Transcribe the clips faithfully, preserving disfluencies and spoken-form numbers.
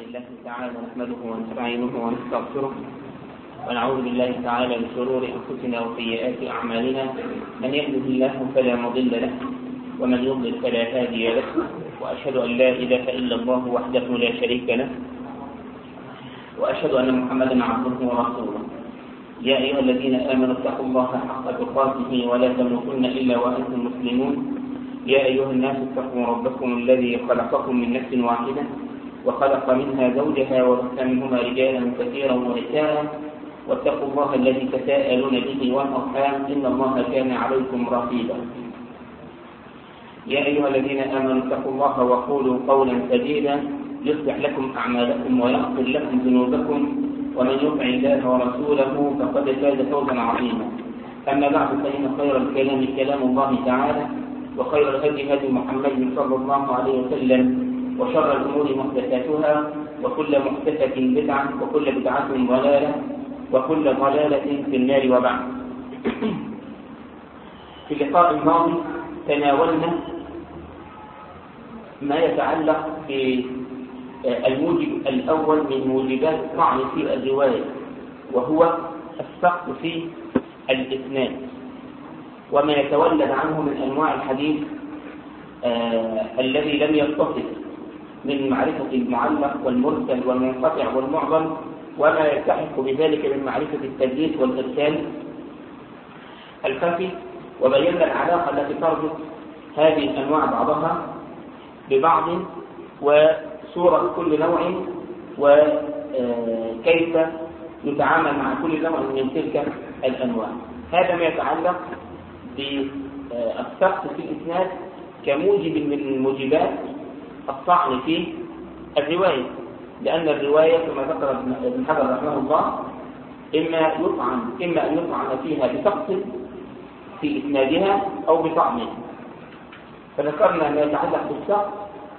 لله تعالى نحمده ونستعينه ونستغفره ونعوذ بالله تعالى من شرور أنفسنا وسيئات أعمالنا. من يهده الله فلا مضل له ومن يضلل فلا هادي له، وأشهد أن لا إله إلا الله وحده لا شريك له، وأشهد أن محمدا عبده ورسوله. يا أيها الذين آمنوا اتقوا الله حق تقاته ولا تموتن إلا وأنتم مسلمون. يا أيها الناس اتقوا ربكم الذي خلقكم من نفس واحدة وخلق منها زوجها وبث منهما رجالا كثيرا ونساء، واتقوا الله الذي تساءلون به والأرحام إن الله كان عليكم رقيبا. يا أيها الذين آمنوا اتقوا الله وقولوا قولا سديدا يصلح لكم أعمالكم ويغفر لكم ذنوبكم، ومن يطع الله ورسوله فقد فاز فوزا عظيما. أما بعد، فإن خير الكلام كلام الله تعالى، وخير الهدي هدي محمد صلى الله عليه وسلم، وشر الأمور محدثاتها، وكل محدثة بدعة، وكل بدعة ضلالة، وكل ضلالة في النار. وبعد. في اللقاء الماضي تناولنا ما يتعلق بالموجب الأول من موجبات الطعن في الرواية، وهو السقط في الإسناد وما يتولد عنه من أنواع الحديث آه الذي لم يتصل من معرفة المعلق والمرسل والمنقطع والمعضل، وما يلتحق بذلك من معرفة التدليس والإرسال الخفي. وبينا العلاقة التي تربط هذه الأنواع بعضها ببعض، وصورة كل نوع، وكيف نتعامل مع كل نوع من تلك الأنواع. هذا ما يتعلق بالسقط في الإسناد كموجب من موجبات الطعن في الرواية، لأن الرواية كما ذكر ابن حجر رحمه الله إما يطعن إما أن يطعن فيها بسقط في إسنادها أو بطعنها. فذكرنا ما يتعلق بالسقط،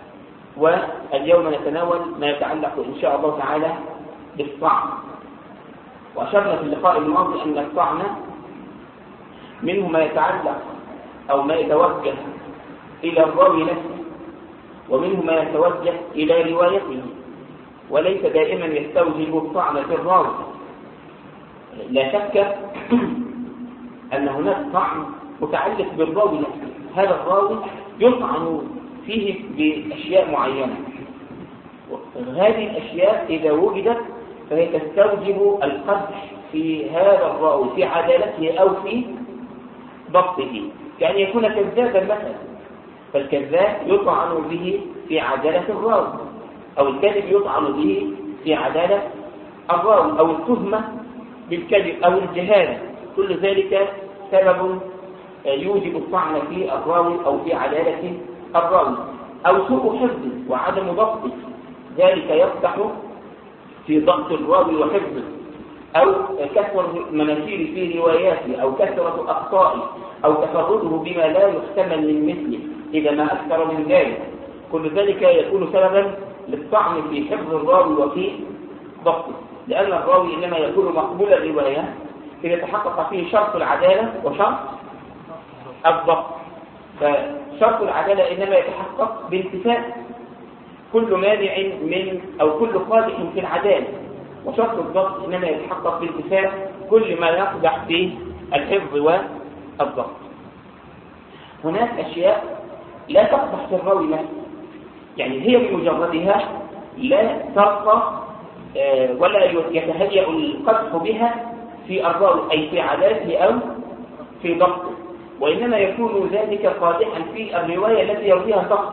واليوم نتناول ما يتعلق إن شاء الله تعالى بالطعن. وأشرنا في اللقاء الماضي أن الطعن منه ما يتعلق أو ما يتوجه إلى الراوي نفسه، ومنه ما يتوجه إلى روايته، وليس دائما يستوجب الطعن في الراوي. لا شك أن هناك طعن متعلق بالراوي نفسه، هذا الراوي يطعن فيه بأشياء معينة، هذه الأشياء إذا وجدت فهي تستوجب القدح في هذا الراوي في عدالته أو في ضبطه، كأن يكون كذابا مثلا، فالكذاب يطعن به في عدالة الراوي، أو الكذب يطعن به في عدالة الراوي، أو التهمة بالكذب أو الجهالة، كل ذلك سبب يوجب الطعن في الراوي أو في عدالة الراوي، أو سوء حفظه وعدم ضبطه، ذلك يفتح في ضبط الراوي وحفظه، أو كثرة مناكير في رواياته، أو كثرة أخطائه، أو تفرده بما لا يحتمل من مثله إذا ما أكثر من ذلك، كل ذلك يكون سببا للطعن في حفظ الراوي وفي ضبطه، لأن الراوي إنما يكون مقبول الرواية إذا تحقق فيه شرط العدالة وشرط الضبط. فشرط العدالة إنما يتحقق بانتفاء كل مانع من أو كل قادح في العدالة، وشرط الضبط إنما يتحقق بانتفاء كل ما يقدح في الحفظ والضبط. هناك أشياء لا تقدح في الراوي نفسه، يعني هي بمجردها لا ترقى ولا يتهيأ القدح بها في الراوي، أي في عدالته أو في ضبطه، وإنما يكون ذلك قادحا في الرواية التي يرويها فقط،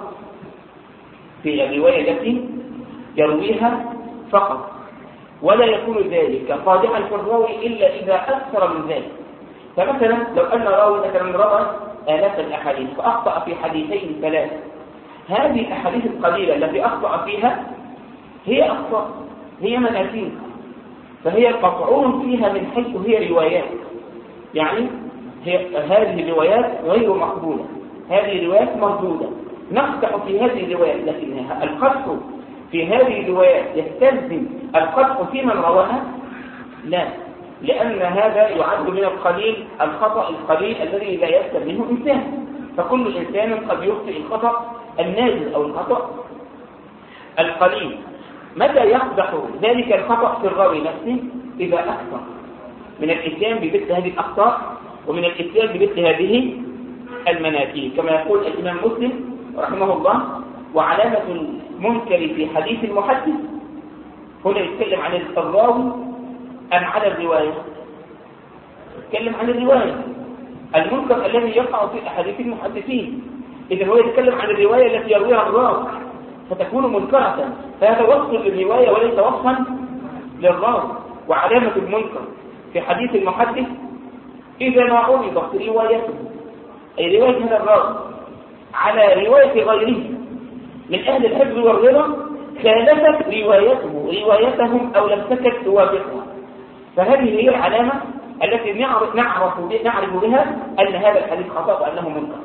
في الرواية التي يرويها فقط، ولا يكون ذلك قادحا في الراوي إلا إذا أكثر من ذلك. فمثلا لو أن راوي مثلا روى آلاف الأحاديث فأخطأ في حديثين ثلاثة، هذه الأحاديث القليلة التي أخطأ فيها هي أخطاء، هي مناكير، فهي مطعون فيها من حيث هي روايات، يعني هي هذه الروايات غير مقبولة، هذه الروايات مردودة، نقدح في هذه الروايات، لكن القدح في هذه الروايات يستلزم القدح في من رواها؟ لا، لأن هذا يعد من القليل، الخطأ القليل الذي لا يسلم منه إنسان، فكل إنسان قد يخطئ الخطأ النازل أو الخطأ القليل. متى يقدح ذلك الخطأ في الراوي نفسه؟ إذا أكثر من الإتيان بمثل هذه الأخطاء ومن الإتيان بمثل هذه المناكير، كما يقول الإمام مسلم رحمه الله: وعلامة المنكر في حديث المحدث. هنا يتكلم عن الراوي أم على الرواية؟ يتكلم عن الرواية. المنكر الذي يقع في أحاديث المحدثين، إذا هو يتكلم عن الرواية التي يرويها الراوي فتكون منكرة، فهذا وصف للرواية وليس وصفا للراوي. وعلامة المنكر في حديث المحدث إذا ما عرضت روايته، أي رواية هذا الراوي، على رواية غيره من أهل الحفظ والرضا خالفت روايته روايتهم أو لم تكن توافقها، فهذه هي العلامة التي نعرف نعرف نعرف بها أن هذا الحديث خطأ وأنه منكر.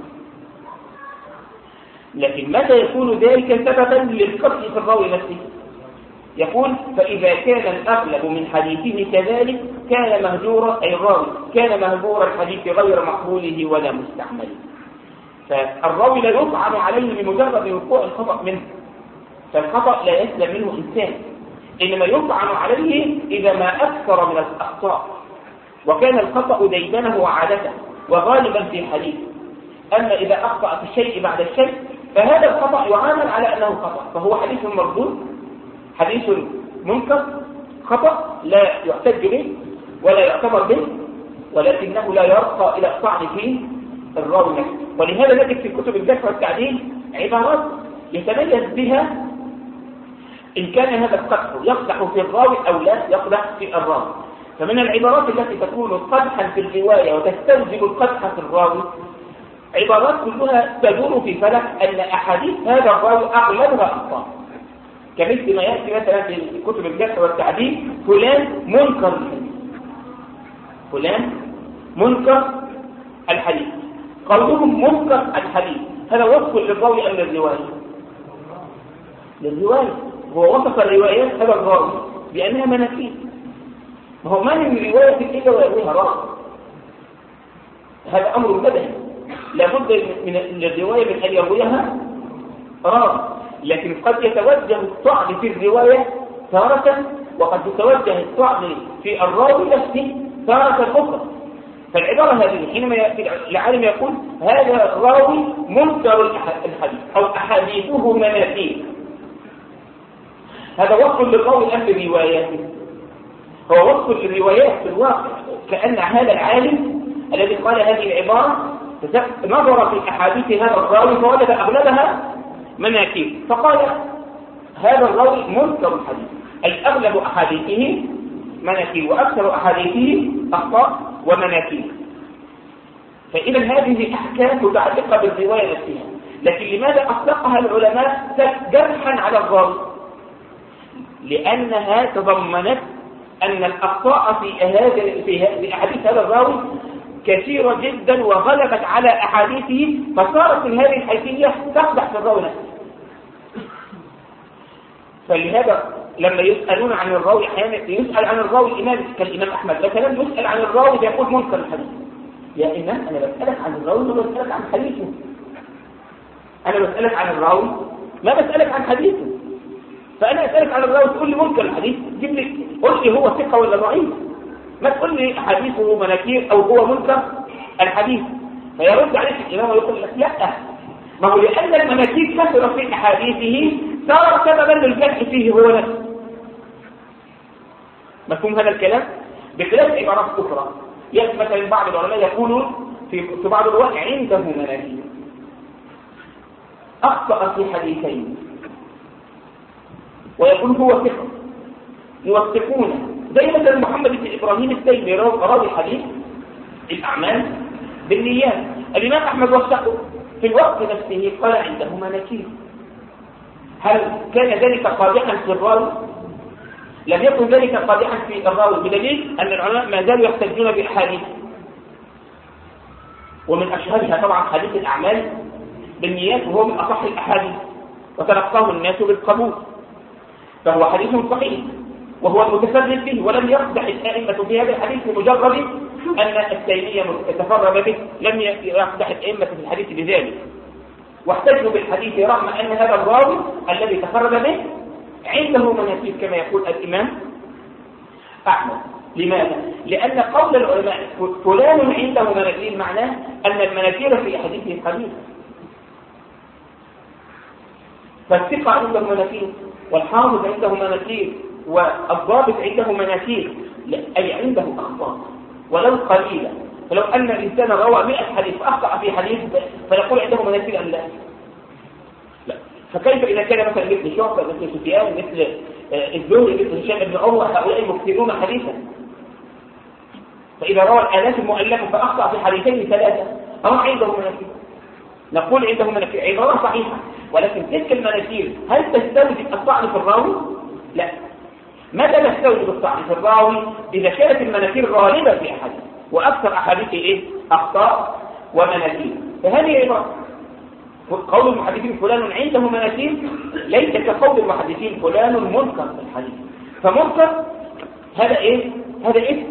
لكن متى يكون ذلك سببا للقطع في الراوي نفسه؟ يقول: فإذا كان الأغلب من حديثه كذلك كان مهجورا، أي الراوي كان مهجور الحديث غير مقبوله ولا مستعمل. فالراوي لا يطعن عليه بمجرد وقوع الخطأ منه، فالخطأ لا يسلم منه إنسان، إنما يطعن عليه إذا ما أكثر من الأخطاء وكان الخطأ ديدنه وعادته وغالبا في حديث. أما إذا أخطأ في الشيء بعد الشيء فهذا الخطأ يعامل على أنه خطأ، فهو حديث مردود، حديث منكر، خطأ لا يحتج به ولا يعتبر به، ولكنه لا يرقى إلى الطعن في الراوي نفسه. ولهذا نجد في كتب الجرح والتعديل عبارات يتميز بها إن كان هذا القدح يقدح في الراوي أو لا يقدح في الراوي. فمن العبارات التي تكون قدحا في الرواية وتستلزم القدح في الراوي عبارات كلها تدور في فلك أن أحاديث هذا الراوي أغلبها أخطاء، كمثل ما يأتي مثلا في كتب الجرح والتعديل: فلان منكر الحديث، فلان منكر الحديث. قولهم منكر الحديث هذا وصف للراوي أم للرواية؟ للرواية. هو وصف الروايات هذا الراوي بأنها مناكير، ما هو ما من رواية إلا ويرويها راوي، هذا أمر بدني لابد من الرواية من أن يرويها راوي. لكن قد يتوجه الطعن في الرواية تارة، وقد يتوجه الطعن في الراوي نفسه تارة أخرى. فالعبارة هذه حينما العالم يقول هذا الراوي منكر الحديث أو أحاديثه مناكير، هذا وصف للراوي أم لرواياته؟ هو وصف للروايات في الواقع، كأن هذا العالم الذي قال هذه العبارة نظر في أحاديث هذا الراوي فوجد أغلبها مناكير، فقال هذا الراوي منكر الحديث، أي أغلب أحاديثه مناكير وأكثر أحاديثه أخطاء ومناكير. فإذا هذه أحكام متعلقة بالرواية نفسها، لكن لماذا أطلقها العلماء جرحا على الراوي؟ لأنها تضمنت أن الأخطاء في هذا في أحاديث هذا الراوي كثيرة جدا وغلبت على أحاديثه، فصارت من هذه الحيثية تقدح في الراوي نفسه. فلهذا لما يسألون عن الراوي أحيانا يسأل عن الراوي الإمام كالإمام أحمد مثلا، يسأل عن الراوي فيقول منكر الحديث. يا إمام أنا بسألك عن الراوي ما بسألك عن حديثه، أنا بسألك عن الراوي ما بسألك عن حديثه. فأنا أسألك عن الراوي تقول لي منكر الحديث، جيب لي قل لي هو ثقة ولا ضعيف، ما تقول لي حديثه مناكير أو هو منكر الحديث. فيرد عليك الإمام ويقول لك لا، ما هو لأن المناكير كثرت في أحاديثه صار سببا للجرح فيه هو نفسه. مفهوم هذا الكلام؟ بخلاف عبارات أخرى يثبت من بعض العلماء يقولون في بعض الوقت عنده مناكير، أخطأ في حديثين ويقول هو ثقة، يوثقونه زي مثلا محمد بن إبراهيم التيمي راوي حديث الأعمال بالنيات، الإمام أحمد وثقه في الوقت نفسه قال عنده مناكير. هل كان ذلك قادحا في الراوي؟ لم يكن ذلك قادحا في الراوي، بدليل أن العلماء ما زالوا يحتجون بأحاديث، ومن أشهرها طبعا حديث الأعمال بالنيات، وهو من أصح الأحاديث وتلقاه الناس بالقبول، فهو حديث صحيح وهو المتفرد به، ولم يقدح الأئمة في هذا الحديث بمجرد أن التيمية تفرد به، لم يقدح الأئمة في الحديث بذلك، واحتجوا بالحديث رغم أن هذا الراوي الذي تفرد به عنده مناكير كما يقول الإمام أحمد. لماذا؟ لأن قول العلماء فلان عنده مناكير معناه أن المناكير في حديثه قليلة، فالثقة عنده مناكير، والحافظ عنده مناكير، والضابط عنده مناكير، أي عنده أخطاء ولو قليلة. فلو أن الإنسان روى مئة حديث فأخطأ في حديث فنقول عنده مناكير أم لا؟ لا. فكيف إذا كان مثلا مثل شعبة مثل سفيان مثل الزهري مثل هشام بن عروة هؤلاء مكثرون حديثا، فإذا روى الآلاف المؤلفة فأخطأ في حديثين ثلاثة أو عنده مناكير، نقول عنده مناكير عبارة صحيحة، ولكن تلك المناكير هل تستوجب الطعن في الراوي؟ لا. متى تستوجب الطعن في الراوي؟ إذا كانت المناكير غالبة في أحد وأكثر أحاديثه إيه؟ أخطاء ومناكير. فهذه عبارة قول المحدثين فلان عنده مناكير ليس كقول المحدثين فلان منكر في الحديث. فمنكر هذا إيه؟ هذا إيه؟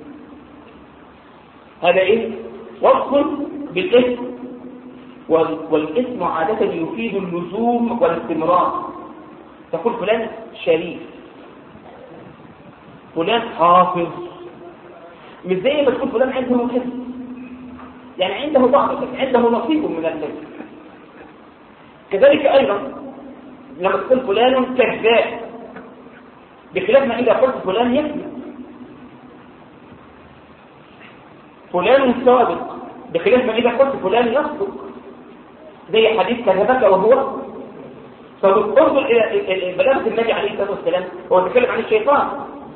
هذا إيه؟ وصف بالإثم، والإثم عادة يفيد اللزوم والاستمرار. تقول فلان شريف، فلان حافظ، مش زي ما تقول فلان عنده حفظ، يعني عنده ضعف، عنده نصيب من الحفظ. كذلك أيضا لما تقول فلان كذاب، بخلاف ما إذا قلت فلان يكذب. فلان صادق، بخلاف ما إذا قلت فلان يصدق، زي حديث كذبك وهو صدق. انظر إلى بلاغة النبي عليه الصلاة والسلام، هو بيتكلم عن الشيطان،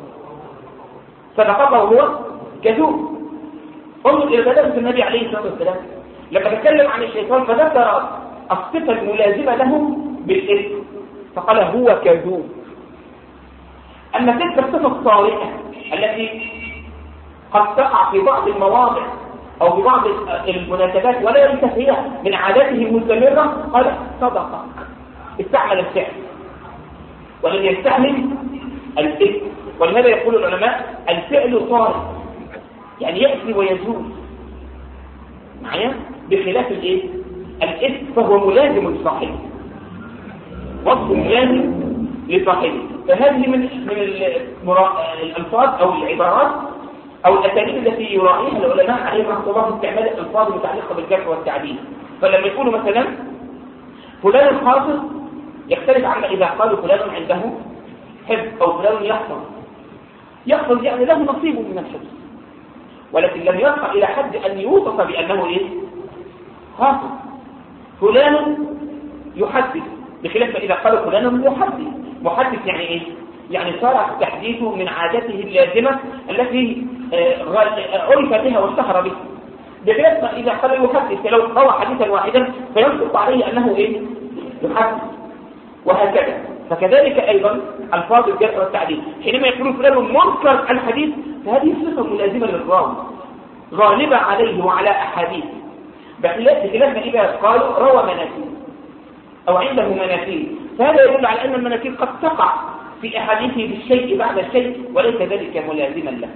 صدقك وهو كذوب. انظر إلى بلاغة النبي عليه الصلاة والسلام لما تكلم عن الشيطان فذكر الصفة الملازمة له بالإثم فقال هو كذوب. أما تلك الصفة الصالحة التي قد تقع في بعض المواضع أو في بعض المناسبات ولا ليست هي من عاداته المستمرة، قال صدق، استعمل الفعل ولم يستعمل الاسم. ولهذا يقول العلماء الفعل صالح، يعني يأتي ويزول معايا، بخلاف الايه؟ الاسم فهو ملازم لصاحبه، وصف ملازم لصاحبه. فهذه من من الألفاظ أو العبارات أو الأساليب التي يراعيها العلماء عليهم رحمة الله في استعمال الألفاظ المتعلقة بالجرح والتعديل. فلما يقولوا مثلا فلان الحافظ يختلف عما إذا قالوا فلان عنده حفظ أو فلان يحفظ. يحفظ يعني له نصيب من الحفظ، ولكن لم يرقى إلى حد أن يوصف بأنه إيه؟ حافظ. فلان يحدث، بخلاف إذا قالوا فلان محدث. محدث يعني إيه؟ يعني صار تحديثه من عادته اللازمة التي عرف بها واشتهر بها، بخلاف إذا قال يحدث لو روى حديثا واحدا فينطق عليه أنه إيه؟ يحدث، وهكذا. فكذلك أيضا ألفاظ الجرح والتعديل حينما يقولون فلان منكر الحديث فهذه صفة ملازمة للراوي غالبة عليه وعلى أحاديثه، بخلاف ما إذا قالوا روى مناكير أو عنده مناكير، فهذا يدل على أن المناكير قد تقع في أحاديثه بالشيء بعد الشيء وليس ذلك ملازما له.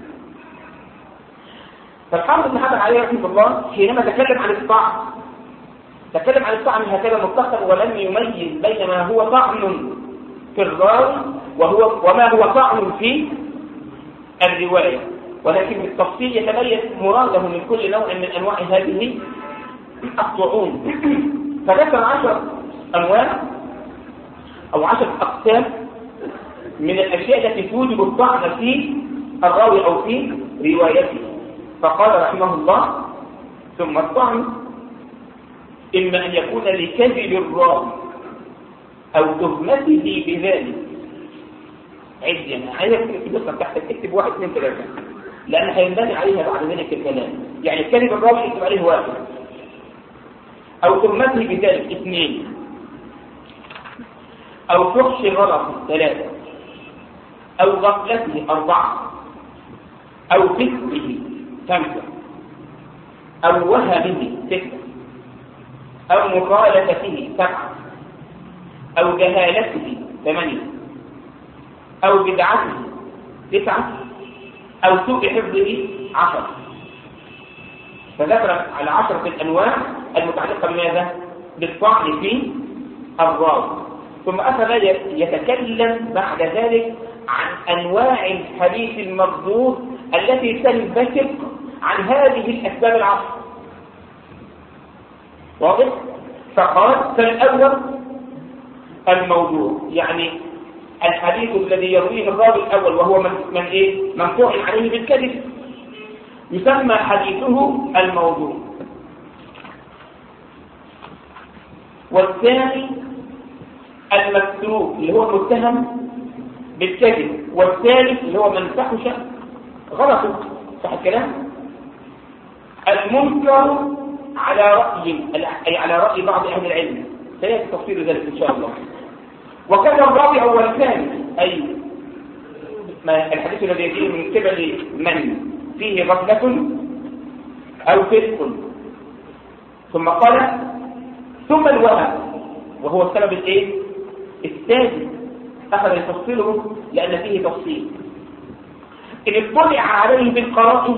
فالحافظ ابن حجر عليه رحمه الله حينما تكلم عن الطعن تكلم عن الطعن هكذا مختصر، ولم يميز بين ما هو طعن في الراوي وهو وما هو طعن في الرواية، ولكن بالتفصيل يتميز مراده من كل نوع من أنواع هذه الطعون. فذكر عشر أنواع أو عشر أقسام من الأشياء التي توجب الطعن في الراوي أو في روايته. فقال رحمه الله: ثم الطعن إما أن يكون لكذب الراوي أو تهمته بذلك. عد يعني عايزك تكتب تحتك تكتب واحد اثنين ثلاثة، لأن هينبني عليها بعد ذلك الكلام. يعني كذب الراوي يكتب عليه واحد، أو تهمته بذلك اثنين، أو فحش غلطه ثلاثة، أو غفلته أربعة، أو كذبه خمسة، أو وهمه ستة، أو مخالفته سبعة، أو جهالته ثمانية، أو بدعته تسعة، أو سوء حفظه عشرة. فذكر على عشرة الأنواع المتعلقة بماذا؟ بالطعن في الراوي. ثم أخذ يتكلم بعد ذلك عن أنواع الحديث المردود التي تنبثق عن هذه الأسباب العشر. واضح؟ فقال فالأول الموضوع، يعني الحديث الذي يرويه الراوي الأول وهو من, من إيه؟ منفوع عليه بالكذب يسمى حديثه الموضوع. والثاني المكتوب اللي هو المتهم بالكذب، والثالث اللي هو من فحش غلطه. صح الكلام؟ المنكر على رأي أي على رأي بعض أهل العلم، سيأتي تفصيل ذلك إن شاء الله. وكذا الرابع والثاني أي ما الحديث الذي يجي من قبل من فيه غفلة أو فسق. ثم قال ثم الوهم وهو السبب الايه الثالث، أخذ يفصله لأن فيه تفصيل. إن اطلع عليه بالقرائن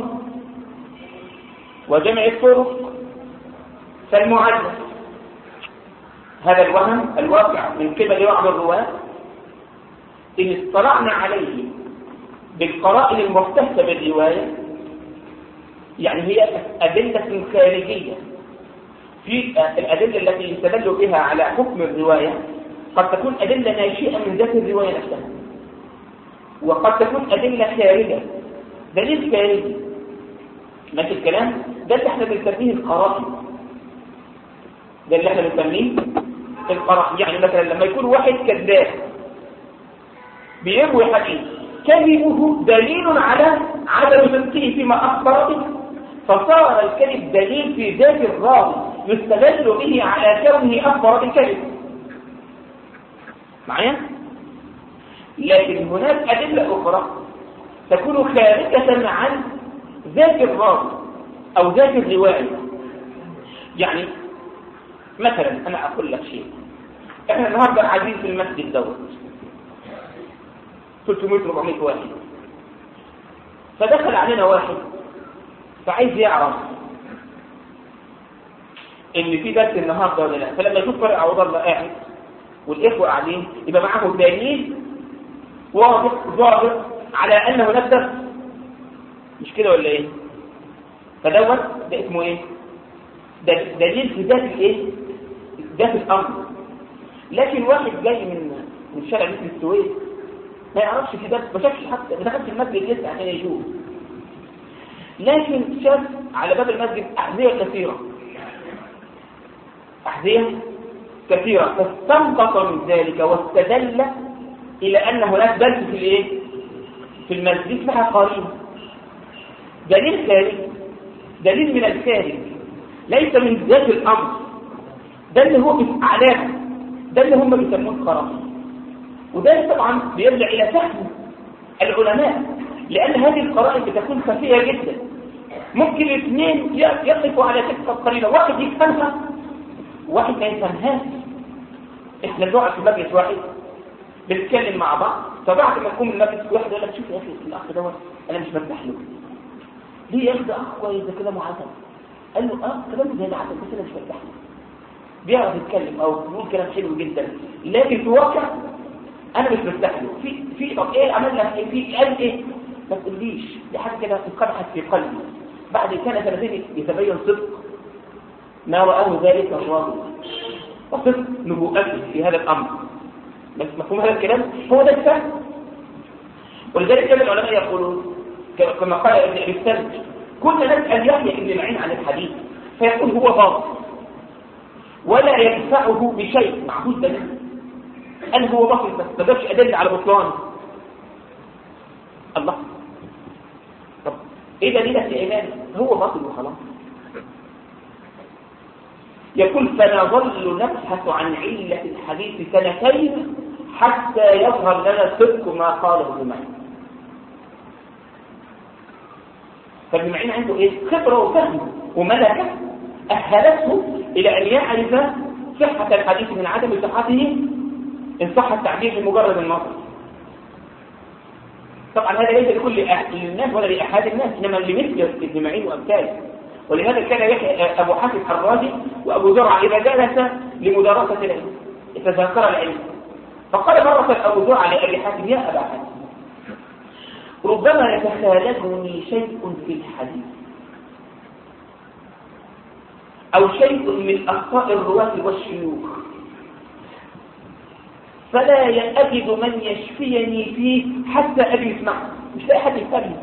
وجمع الطرق فالمعدل، هذا الوهم الواقع من قبل بعض الرواة إن اطلعنا عليه بالقرائن المحتسبة بالرواية، يعني هي أدلة خارجية في الأدلة التي يستدل بها على حكم الرواية، قد تكون أدلة ناشئة من ذات الرواية نفسها، وقد تكون أدلة خارجة دليل خارجي. ماشي الكلام؟ ده اللي احنا بنسميه القرائن، ده اللي احنا بنسميه القرائن. يعني مثلا لما يكون واحد كذاب بيروي حديث كذبه دليل على عدم صدقه فيما أخبر به، فصار الكذب دليل في ذات الراوي يستدل به على كونه أخبر بالكذب. معايا؟ لكن هناك أدلة أخرى تكون خارجة عن ذات الراوي أو ذات الرواية. يعني مثلا أنا أقول لك شيء، إحنا النهارده قاعدين في المسجد دوت ثلاثمائة أربعمائة واحد، فدخل علينا واحد فعايز يعرف ان في درس النهارده ولا لا، فلما يشوف فرق عوض الله قاعد والاخوه قاعدين يبقى معاهم دليل واضح ظاهر على ان هناك درس، مش كده ولا ايه؟ فدوت ده اسمه ايه؟ ده دليل في ذات الايه؟ ذات الامر. لكن واحد جاي من من شارع مثل السويس ما يعرفش في درس، ما شافش حتى، ما دخلش المسجد لسه عشان يشوف، لكن شاف على باب المسجد أحذية كثيرة أحذية كثيرة فاستنبط من ذلك واستدل إلى أن هناك درس في الإيه؟ في المسجد لها قرينة، دليل خارج، دليل من الخارج ليس من ذات الأمر، ده اللي هو علامة، ده اللي هم بيسموه القرائن. وده طبعا بيرجع إلى فهم العلماء، لأن هذه القرائن بتكون خفية جدا، ممكن الاثنين يقفوا على تلك القرينة، واحد يفهمها واحد ما يفهمهاش. احنا بنقعد في مجلس واحد بنتكلم مع بعض، فبعد ما نقوم من مجلس واحد يقول لك شوف يا اخي الاخ دوت انا مش مرتاح له، ليه يا اخي ده اخ كويس ده كده معدل، قال له اه كلام زي ده عدل بس انا مش مرتاح له، بيعرف يتكلم او بيقول كلام حلو جدا، لكن في الواقع انا مش مرتاح له. في في طب ايه عملنا ايه في قال ايه؟ ما تقوليش دي حاجه كده انقدحت في قلبي، بعد سنه سنتين يتبين صدق ما رآه ذلك الراوي وصدق نبوءته في هذا الامر. بس مفهوم هذا الكلام؟ هو ده الفهم. ولذلك كان العلماء يقولون كما قال ابن ابي السلم كنا نسال يحيى بن معين عن الحديث فيقول هو باطل ولا يدفعه بشيء معبود دليل، قال هو باطل بس ما جابش ادله على بطلانه. الله، طب ايه دليلك يا ايمان؟ هو باطل وخلاص. يقول فنظل نبحث عن علة الحديث سنتين حتى يظهر لنا صدق ما قاله ابن معين. فابن معين عنده ايه؟ خبرة وفهم وملكة أهلته إلى أن يعرف صحة الحديث من عدم صحته إن صح التعبير بمجرد النظر. طبعا هذا ليس لكل الناس ولا لأحد الناس، إنما لمثل ابن معين وأمثاله. ولهذا كان يحيى أبو حاتم الرازي وأبو زرعة إذا جلس لمدارسة العلم يتذاكر العلم فقال مرة أبو زرعة لأبي حاتم: يا أبا حاتم، ربما يتخالفني شيء في الحديث أو شيء من أخطاء الرواة والشيوخ، فلا أجد من يشفيني فيه حتى أبي اسمعه، مش لاقي حد يفهمني.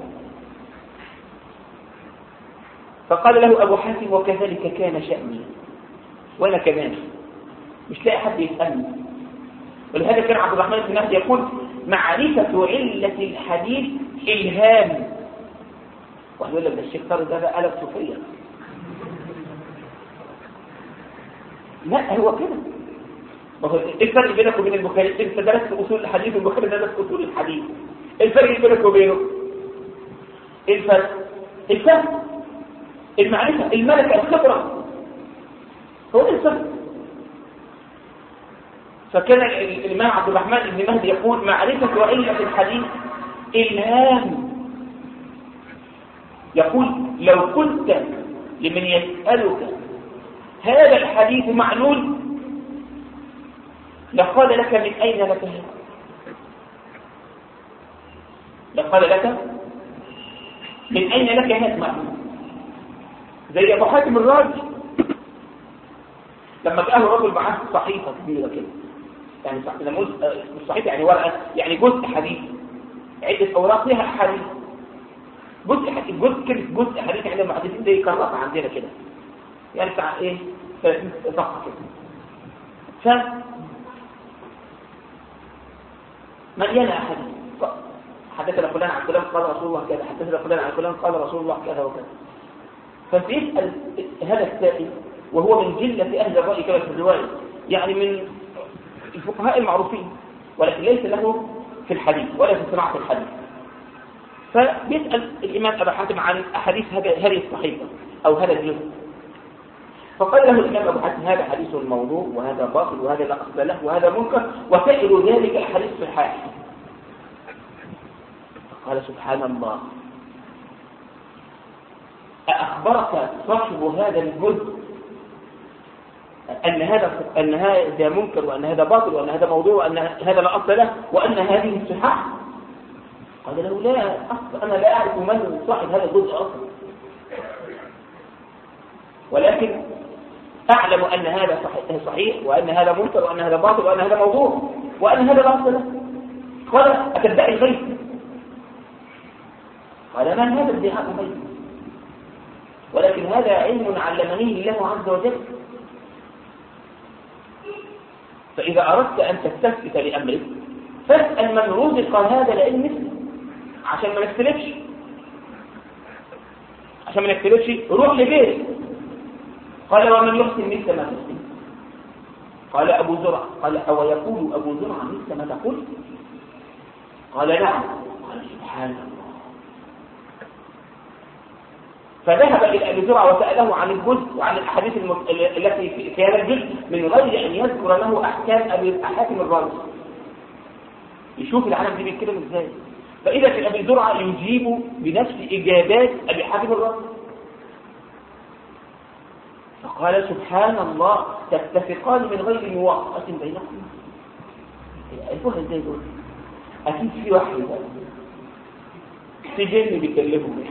فقال له أبو حاتم: وكذلك كان شأني، وأنا كمان مش لاقي حد يفهمني. ولهذا كان عبد الرحمن بن مهدي يقول: معرفة علة الحديث إلهام. واحد يقول لك ده الشيخ طارق ده بقى آلة صوفية. لا، هو كده. ايه الفرق بينك وبين البخاري؟ انت درست اصول الحديث والبخاري درس اصول الحديث. ايه الفرق بينك وبينه؟ ايه الفرق؟ الفهم، المعرفة، الملكة، الخبرة، هو ده الفرق. فكان الإمام عبد الرحمن بن مهدي يقول: معرفة علة الحديث إلهام. يقول: لو قلت لمن يسألك هذا الحديث معلول لقال لك: من أين لك هذا؟ لقال لك: من أين لك هذا معلول؟ زي أبو حاتم الرازي لما جاءه رجل معاه صحيفة كبيرة كده، يعني لما مش صحيفة يعني ورقة، يعني جزء حديث، عدة أوراق فيها حديث، جزء حديث، جزء كده، جزء حديث. يعني المحدثين ده يكررها عندنا كده، يعني بتاع إيه؟ صفحة كده. ف مليانة أحاديث، حدثنا فلان عن فلان قال رسول الله كذا، حدثنا فلان عن فلان قال رسول الله كذا وكذا. فبيسأل هذا السائل وهو من جلة أهل الرأي كما في الرواية، يعني من الفقهاء المعروفين، ولكن ليس له في الحديث ولا في صناعة الحديث. فبيسأل الإمام أبا حاتم عن أحاديث هذه الصحيفة أو هذا الجزء. فقال له الإمام أبو حاتم: هذا حديث موضوع، وهذا باطل، وهذا لا أصل له، وهذا منكر، وسائر ذلك الحديث صحيح. قال: سبحان الله، أخبرك صاحب هذا الجزء أن هذا أن هذا منكر، وأن هذا باطل، وأن هذا موضوع، وأن هذا لا أصل له، وأن هذه صحيح؟ قال له: لا أصل، أنا لا أعرف من صاحب هذا الجزء أصلا، ولكن أعلم أن هذا صحيح، وأن هذا منكر، وأن هذا باطل، وأن هذا موضوع، وأن هذا لا أصل له. قال: أتدعي الغيب؟ قال: ما هذا ادعاء الغيب، ولكن هذا علم علمنيه الله عز وجل. فإذا أردت أن تستثبت لأمرك فاسأل من رزق هذا العلم مثله، عشان ما نختلفش عشان ما نختلفش روح لغيرك. قال: ومن يحسن مثل ما تحسن؟ قال أبو زرع. قال: أو يقول أبو زرع مثل ما تقول؟ قال: نعم. قال: سبحان الله. فذهب إلى أبي زرع وسأله عن الجزء وعن الأحاديث التي في هذا الجزء من غير أن يذكر له أحكام أبي حاتم الرازي. يشوف العالم دي بيتكلم إزاي. فإذا في أبي زرع يجيب بنفس إجابات أبي حاتم الرازي. فقال: سبحان الله، تتفقان من غير موافقة بينكم. عرفوها إزاي دول؟ أكيد في واحد بقى في جن بيكلمهم.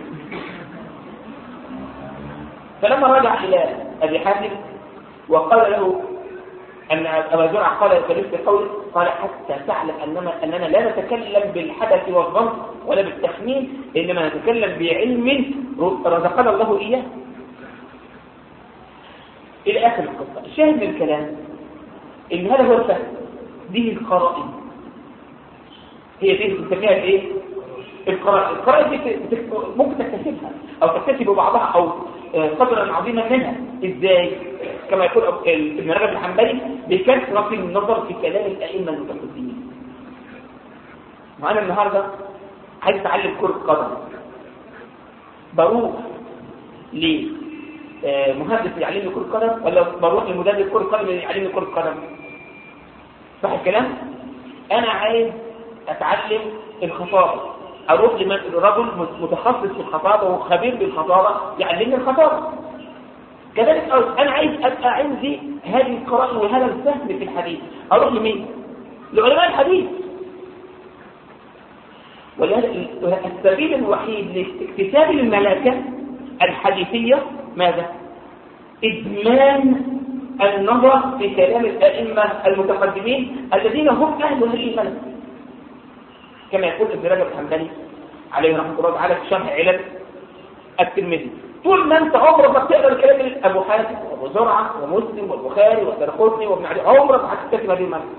فلما رجع إلى أبي حاتم وقال له أن أبا زرع قال في قوله، قال: حتى تعلم أننا, أننا لا نتكلم بالحدث والظن ولا بالتخمين، إنما نتكلم بعلم رزقنا الله إياه. إلى آخر القصة. الشاهد من الكلام إن هذا هو الفهم، دي القرائن، هي دي بنسميها الايه؟ القرائن. القرائن دي ممكن تكتسبها أو تكتسب بعضها أو قدرا عظيما منها. إزاي؟ كما يقول ابن رجب الحنبلي: بكثرة النظر في كلام الأئمة المتقدمين. وأنا النهاردة عايز أتعلم كرة قدم، بروح لمهندس يعلمني كرة قدم ولا بروح لمدرب كرة قدم يعلمني كرة قدم؟ صح الكلام؟ أنا عايز أتعلم الخطابة، أروح لرجل متخصص في الخطابة وخبير بالخطابة يعلمني الخطابة. كذلك أنا عايز أبقى عندي هذه القرائن وهذا الفهم في الحديث، أروح لمين؟ لعلماء الحديث. والسبيل الوحيد لاكتساب الملكة الحديثية ماذا؟ إدمان النظر في كلام الأئمة المتقدمين الذين هم أهل هذه الملكة، كما يقول ابن رجب الحنبلي عليه رحمه الله تعالى في شرح علل الترمذي. طول ما انت عمرك ما بتقرا الكلام ابو حاتم وابو زرعه ومسلم والبخاري والدارقطني وابن علي، عمرك ما هتكتسب هذه الملكه.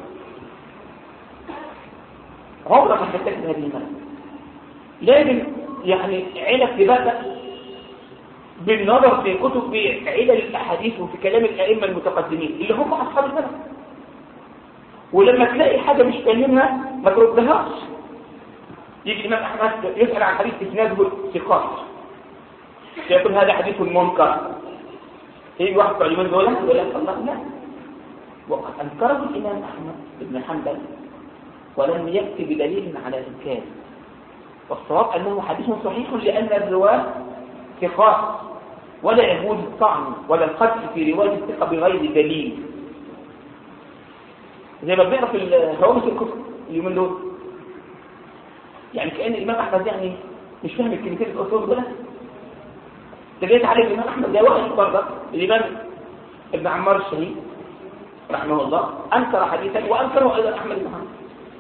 عمرك ما هتكتسب هذه الملكه. لازم يعني عينك تبدا بالنظر في كتب في علل الاحاديث وفي كلام الائمه المتقدمين اللي هم اصحاب الملكه. ولما تلاقي حاجه مش فاهمها ما تردهاش. يجي الامام احمد يسال عن حديث اسناده ثقات، يقول هذا حديث منكر. ايه واحد بتاع اليومين دول يقول لك الله لا، وقد انكره الامام احمد بن حنبل ولم يكتب بدليل على انكاره، والصواب انه حديث صحيح لان الرواه ثقات ولا يجوز الطعن ولا القتل في روايه الثقه بغير دليل، زي ما بنقرا في هوامش الكتب اليومين دول. يعني كأن الامام احمد يعني مش فاهم الكلمتين الاصول دول. تجيت عليه الإمام أحمد ده واحد برضه الإمام ابن عمار الشهيد رحمه الله أنكر حديثا وأنكره أيضا أحمد بن حنبل.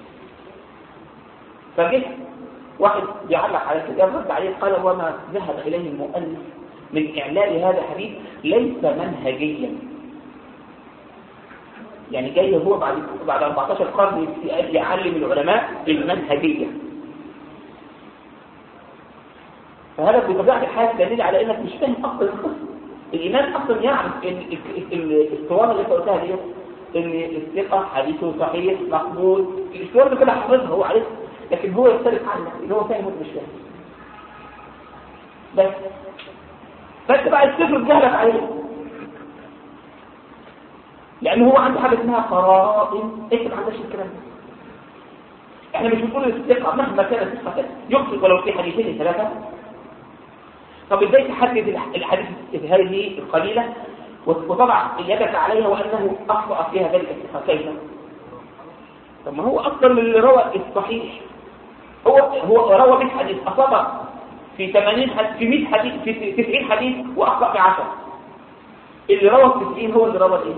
فجه واحد بيعلق على الكتاب رد عليه قال وما ذهب إليه المؤلف من إعلال هذا الحديث ليس منهجيا. يعني جاي هو بعد بعد أربعة عشر قرن يعلم العلماء المنهجية. فهذا بطبيعة الحال دليل على انك مش فاهم اصل القصه. الامام اصلا يعرف ان الاسطوانه اللي قلتها دي ان الثقه حديثه صحيح مقبول، الاسطوانه كده حافظها هو عارف، لكن هو يختلف عنك ان هو فاهم وانت مش فاهم. بس فانت بقى تفرض جهلك عليه، لان هو عنده حاجه اسمها قرائن انت ما عندكش الكلام ده. احنا مش بنقول الثقه مهما كانت الثقه يقصد ولو في حديثين ثلاثه. طب ازاي تحدد الحديث هذه القليله وتضع يدك عليها وانه اخطا فيها ذلك الثقه؟ كيف؟ طب ما هو اكثر من اللي روى الصحيح. هو هو روى مئة حديث اصاب في ثمانين حديث في مئة حديث في تسعين حديث واخطا في عشرة. اللي روى تسعين هو اللي روى ايه؟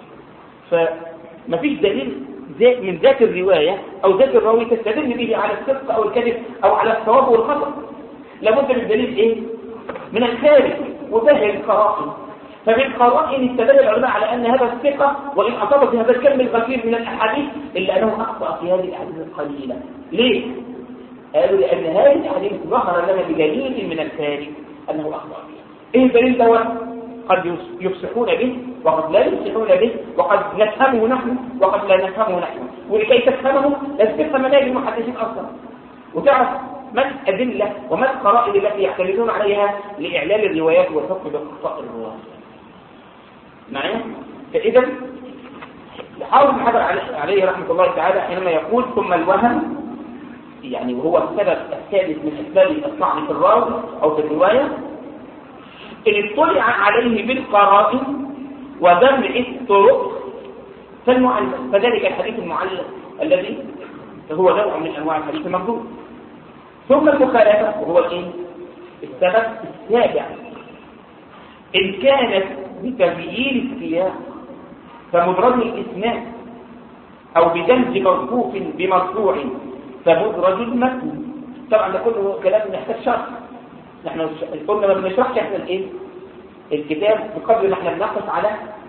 فمفيش دليل من ذات الروايه او ذات الراوي تستدل به على الصدق او الكذب او على الصواب والخطا. لابد من دليل ايه؟ من الخارج وظاهر القرائن. فبالقرائن استدل العلماء على ان هذا الثقه وان اصاب في هذا الكم الغفير من الاحاديث الا انه اخطا في هذه الاحاديث القليله. ليه؟ قالوا لان هذه الاحاديث ظهر لنا بدليل من الخارج انه اخطا فيها. ايه الدليل دوت؟ قد يفصحون به وقد لا يفصحون به، وقد نفهمه نحن وقد لا نفهمه نحن. ولكي تفهمه لازم تفهم مناهج المحدثين اصلا وتعرف ما الأدلة وما القرائن التي يعتمدون عليها لإعلال الروايات والحكم باخطاء الرواة. معايا؟ فإذا حاول ابن حجر عليه رحمة الله تعالى حينما يقول ثم الوهم، يعني وهو السبب الثالث من أسباب الطعن في الراوي أو في الرواية، إن اطلع عليه بالقرائن وجمع الطرق فالمعلق، فذلك الحديث المعلق الذي هو نوع من أنواع الحديث المردود. ثم المخالفة وهو الايه؟ السبب السابع، إن كانت بتغيير السياق فمدرج الإسناد أو بدمج موقوف بمرفوع فمدرج المتن. طبعا ده كله كلام محتاج شرح. نحن قلنا ما بنشرحش احنا الايه؟ الكتاب بقدر ما احنا بنقص على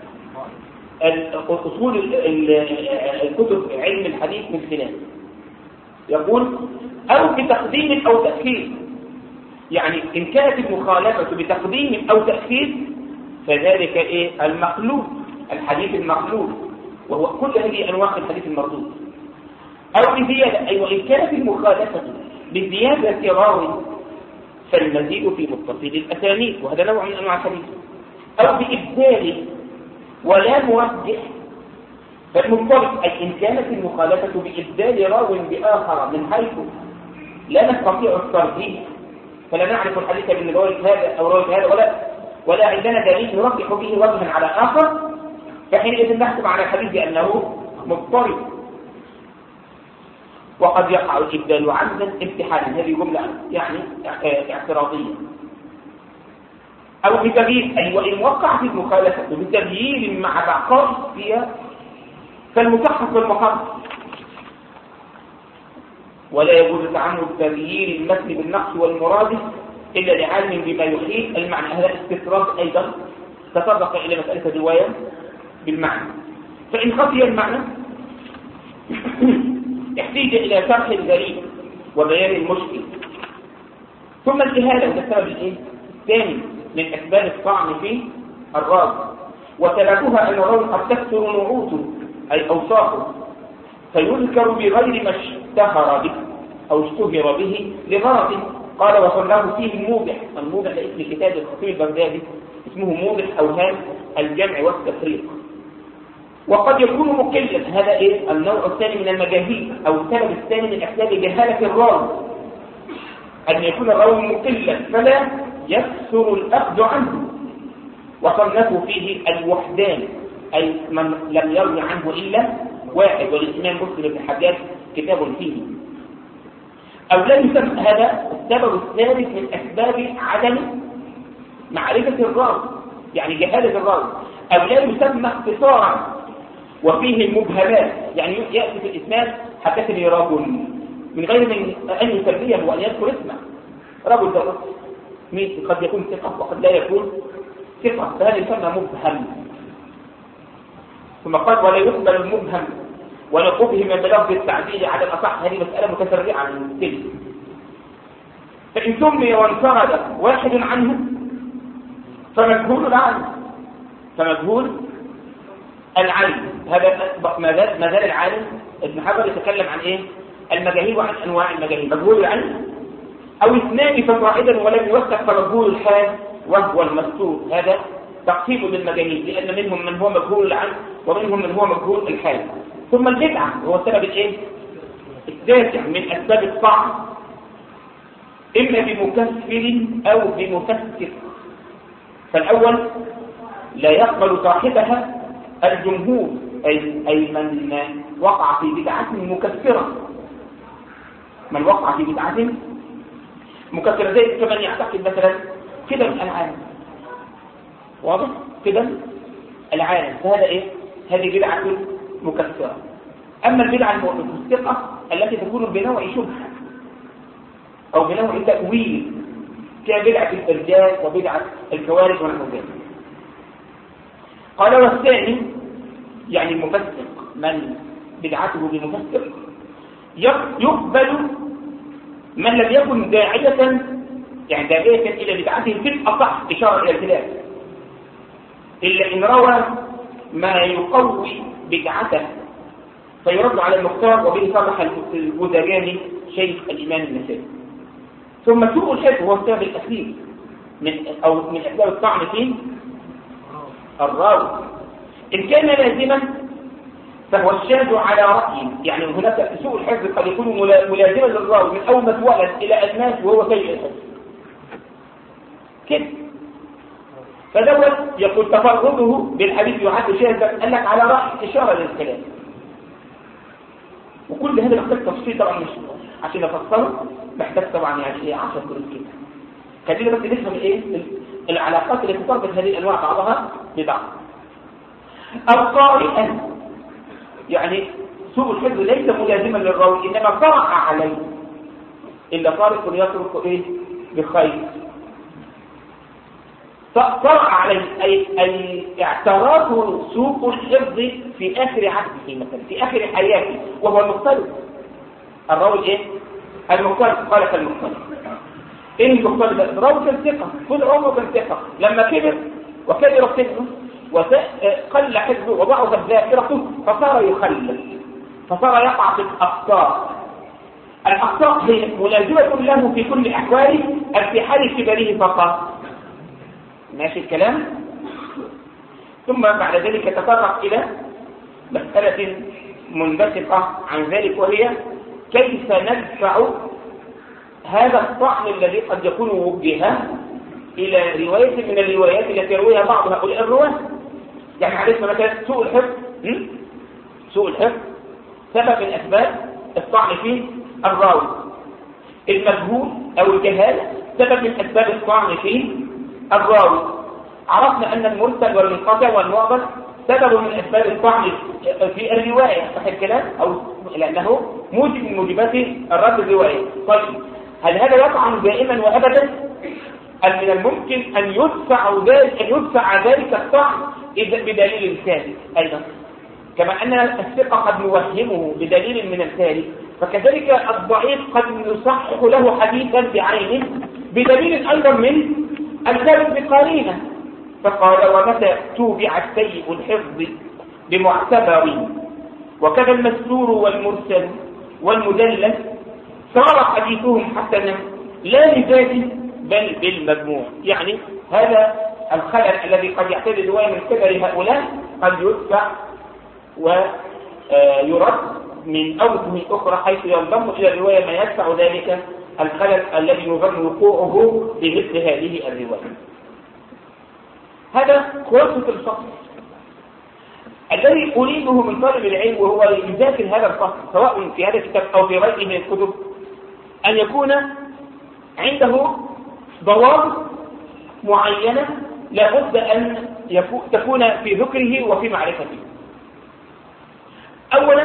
اصول الكتب علم الحديث من خلال. يقول أو بتقديم أو تأخير، يعني إن كانت المخالفة بتقديم أو تأخير فذلك إيه؟ المخلوط، الحديث المخلوط، وهو كل هذه أنواع الحديث المردود. أو بزيادة، أي وإن كانت المخالفة بزيادة راوي فالمزيد في متصل الأسانيد، وهذا نوع من أنواع الحديث. أو بإبدال ولا مرجح فالمضطرب، أي إن كانت المخالفة بإبدال راو بآخر من حيث لا نستطيع الترجيح فلا نعرف الحديث من رواية هذا أو رواية هذا ولا ولا عندنا دليل نرجح به وجها على آخر، فحينئذ نحكم على الحديث بأنه مضطرب. وقد يقع الإبدال عمدا امتحانا، هذه جملة يعني اعتراضية. أو بتغيير، أي وإن وقع في المخالفة بتغيير مع بقاء فيها كالمصحف والمحرم، ولا يجوز تعمد تغيير المتن بالنقص والمراد إلا لعالم بما يحيل المعنى. هذا استطراد أيضا تطرق إلى مسألة الرواية بالمعنى. فإن خفي المعنى احتاج إلى شرح الغريب وبيان المشكل. ثم الجهالة، وده السبب الايه؟ الثاني من أسباب الطعن في الراوي، وسببها أن الراوي قد تكثر نعوته أي أوصافه فيذكر بغير ما اشتهر به أو اشتهر به لغرض. قال وصله فيه الموضح. الموضح لاسم كتاب الخطيب البغدادي اسمه موضح أوهام الجمع والتفريق. وقد يكون مقلا، هذا ايه؟ النوع الثاني من المجاهيل او السبب الثاني من اسباب جهاله الراوي، ان يكون الراوي مقلا فلا يكثر الاخذ عنه. وصنفوا فيه الوحدان، اي من لم يروي عنه الا واحد، والامام مسلم بن الحجاج كتاب فيه. او لا يسمى، هذا السبب الثالث من اسباب عدم معرفه الراوي، يعني جهاله الراوي. او لا يسمى اختصارا، وفيه المبهمات، يعني يأتي في الإسناد حدثني رجل من غير من أن يسميه وأن يذكر اسمه. رجل ده مين؟ قد يكون ثقة وقد لا يكون ثقة، فهذا يسمى مبهم. ثم قال ولا يقبل المبهم ولا أبهم بلفظ التعديل على الأصح. هذه مسألة متفرعة عن تلك. فإن سمي وانفرد واحد عنه فمجهول عنه، فمجهول العالم. هذا ما زال ما زال العالم ابن حجر يتكلم عن ايه؟ المجاهيل وعن انواع المجاهيل. مجهول العلم او اثنان فصاعدا ولم يوثق فمجهول الحال وهو المستور. هذا تقسيم للمجاهيل، لان منهم من هو مجهول العلم ومنهم من هو مجهول الحال. ثم البدعه هو سبب الايه؟ التاسع من اسباب الطعن، اما بمكفر او بمفسق. فالاول لا يقبل صاحبها الجمهور، أي, أي من وقع في بدعة مكفرة، من وقع في بدعة مكفرة زي كمن يعتقد مثلا كده العالم، واضح؟ كده العالم، فهذا إيه؟ هذه بدعة مكفرة. أما البدعة المفسقة التي تكون بنوع شبهة أو بنوع تأويل كبدعة الإرجاء وبدعة الكوارث ونحو ذلك. قال والثاني يعني المفسق، من بدعته بمفسق يقبل من لم يكن داعية، يعني داعية إلى بدعته في الأصح إشارة إلى الخلاف، إلا إن روى ما يقوي بدعته فيرد على المختار، وبه صرح البوذجاني شيخ الإمام النسائي. ثم سوء الحفظ هو السبب الأخير من أو من أسباب الطعن في الراوي. إن كان لازما فهو الشاذ على رأي، يعني هناك سوء الحفظ قد يكون ملازما للراوي من أول ما اتولد إلى الناس وهو سيء الحفظ كده. فدول يقول تفرده بالحديث يعد شاذا، قال لك على رأي إشارة للكلام. وكل هذا محتاج تفصيل طبعا، مش عشان نفسره محتاج طبعا يعني ايه عشر كروت كده. خلينا بس نفهم ايه العلاقات التي تربط هذه الانواع بعضها ببعض. او قارئا، يعني سوء الحفظ ليس ملازما للراوي انما طرأ عليه، الا قارئ يترك ايه بخير. طرأ عليه اي اي اعتراضه سوء الحفظ في اخر عهده، مثلا في اخر حياته، وهو المختلف. الراوي ايه المختلف، خالف المختلف. ايه المختلف؟ الراوي كان ثقه، كل عمره كان ثقه، لما كبر وكبر سنه وقل حفظه وضعف ذاكرته فصار يخلف، فصار يقع في الاخطاء. الاخطاء هي ملازمه له في كل احواله ام في حال كبره فقط؟ ماشي الكلام. ثم بعد ذلك تطرق الى مساله منبثقه عن ذلك، وهي كيف ندفع هذا الطعن الذي قد يكون وجه الى روايه من الروايات التي يرويها بعض هؤلاء الرواه. يعني عرفنا مثلا سوء الحفظ، سوء الحفظ سبب من اسباب الطعن فيه الراوي. المجهول أو الجهالة سبب من أسباب الطعن في الراوي. عرفنا أن المرسل والمنقطع والمعضل سبب من أسباب الطعن في الرواية، صح الكلام؟ أو لأنه موجب من موجبات الرد الرواية. طيب هل هذا يطعن دائما وأبدا؟ أم من الممكن أن يدفع ذلك أن يدفع ذلك الطعن بدليل ثالث أيضا؟ كما أن الثقة قد نوهمه بدليل من الثالث، فكذلك الضعيف قد يصحح له حديثا بعينه بدليل أيضا من الثالث بقرينة. فقال ومتى توبع السيء الحفظ بمعتبر وكذا المسلور والمرسل والمدلس صار حديثهم حسنا لا لذاته بل بالمجموع. يعني هذا الخلل الذي قد يعتبر الرواية من كبر هؤلاء قد يدفع ويرد من أوجه أخرى حيث ينضم إلى الرواية ما يدفع ذلك الخلل الذي يظن وقوعه في مثل هذه الرواية. هذا خلاصة الفصل الذي أريده من طالب العلم وهو يذاكر هذا الفصل سواء في هذا الكتاب أو في غيره من الكتب، أن يكون عنده ضوابط معينة لابد أن تكون في ذكره وفي معرفته. أولا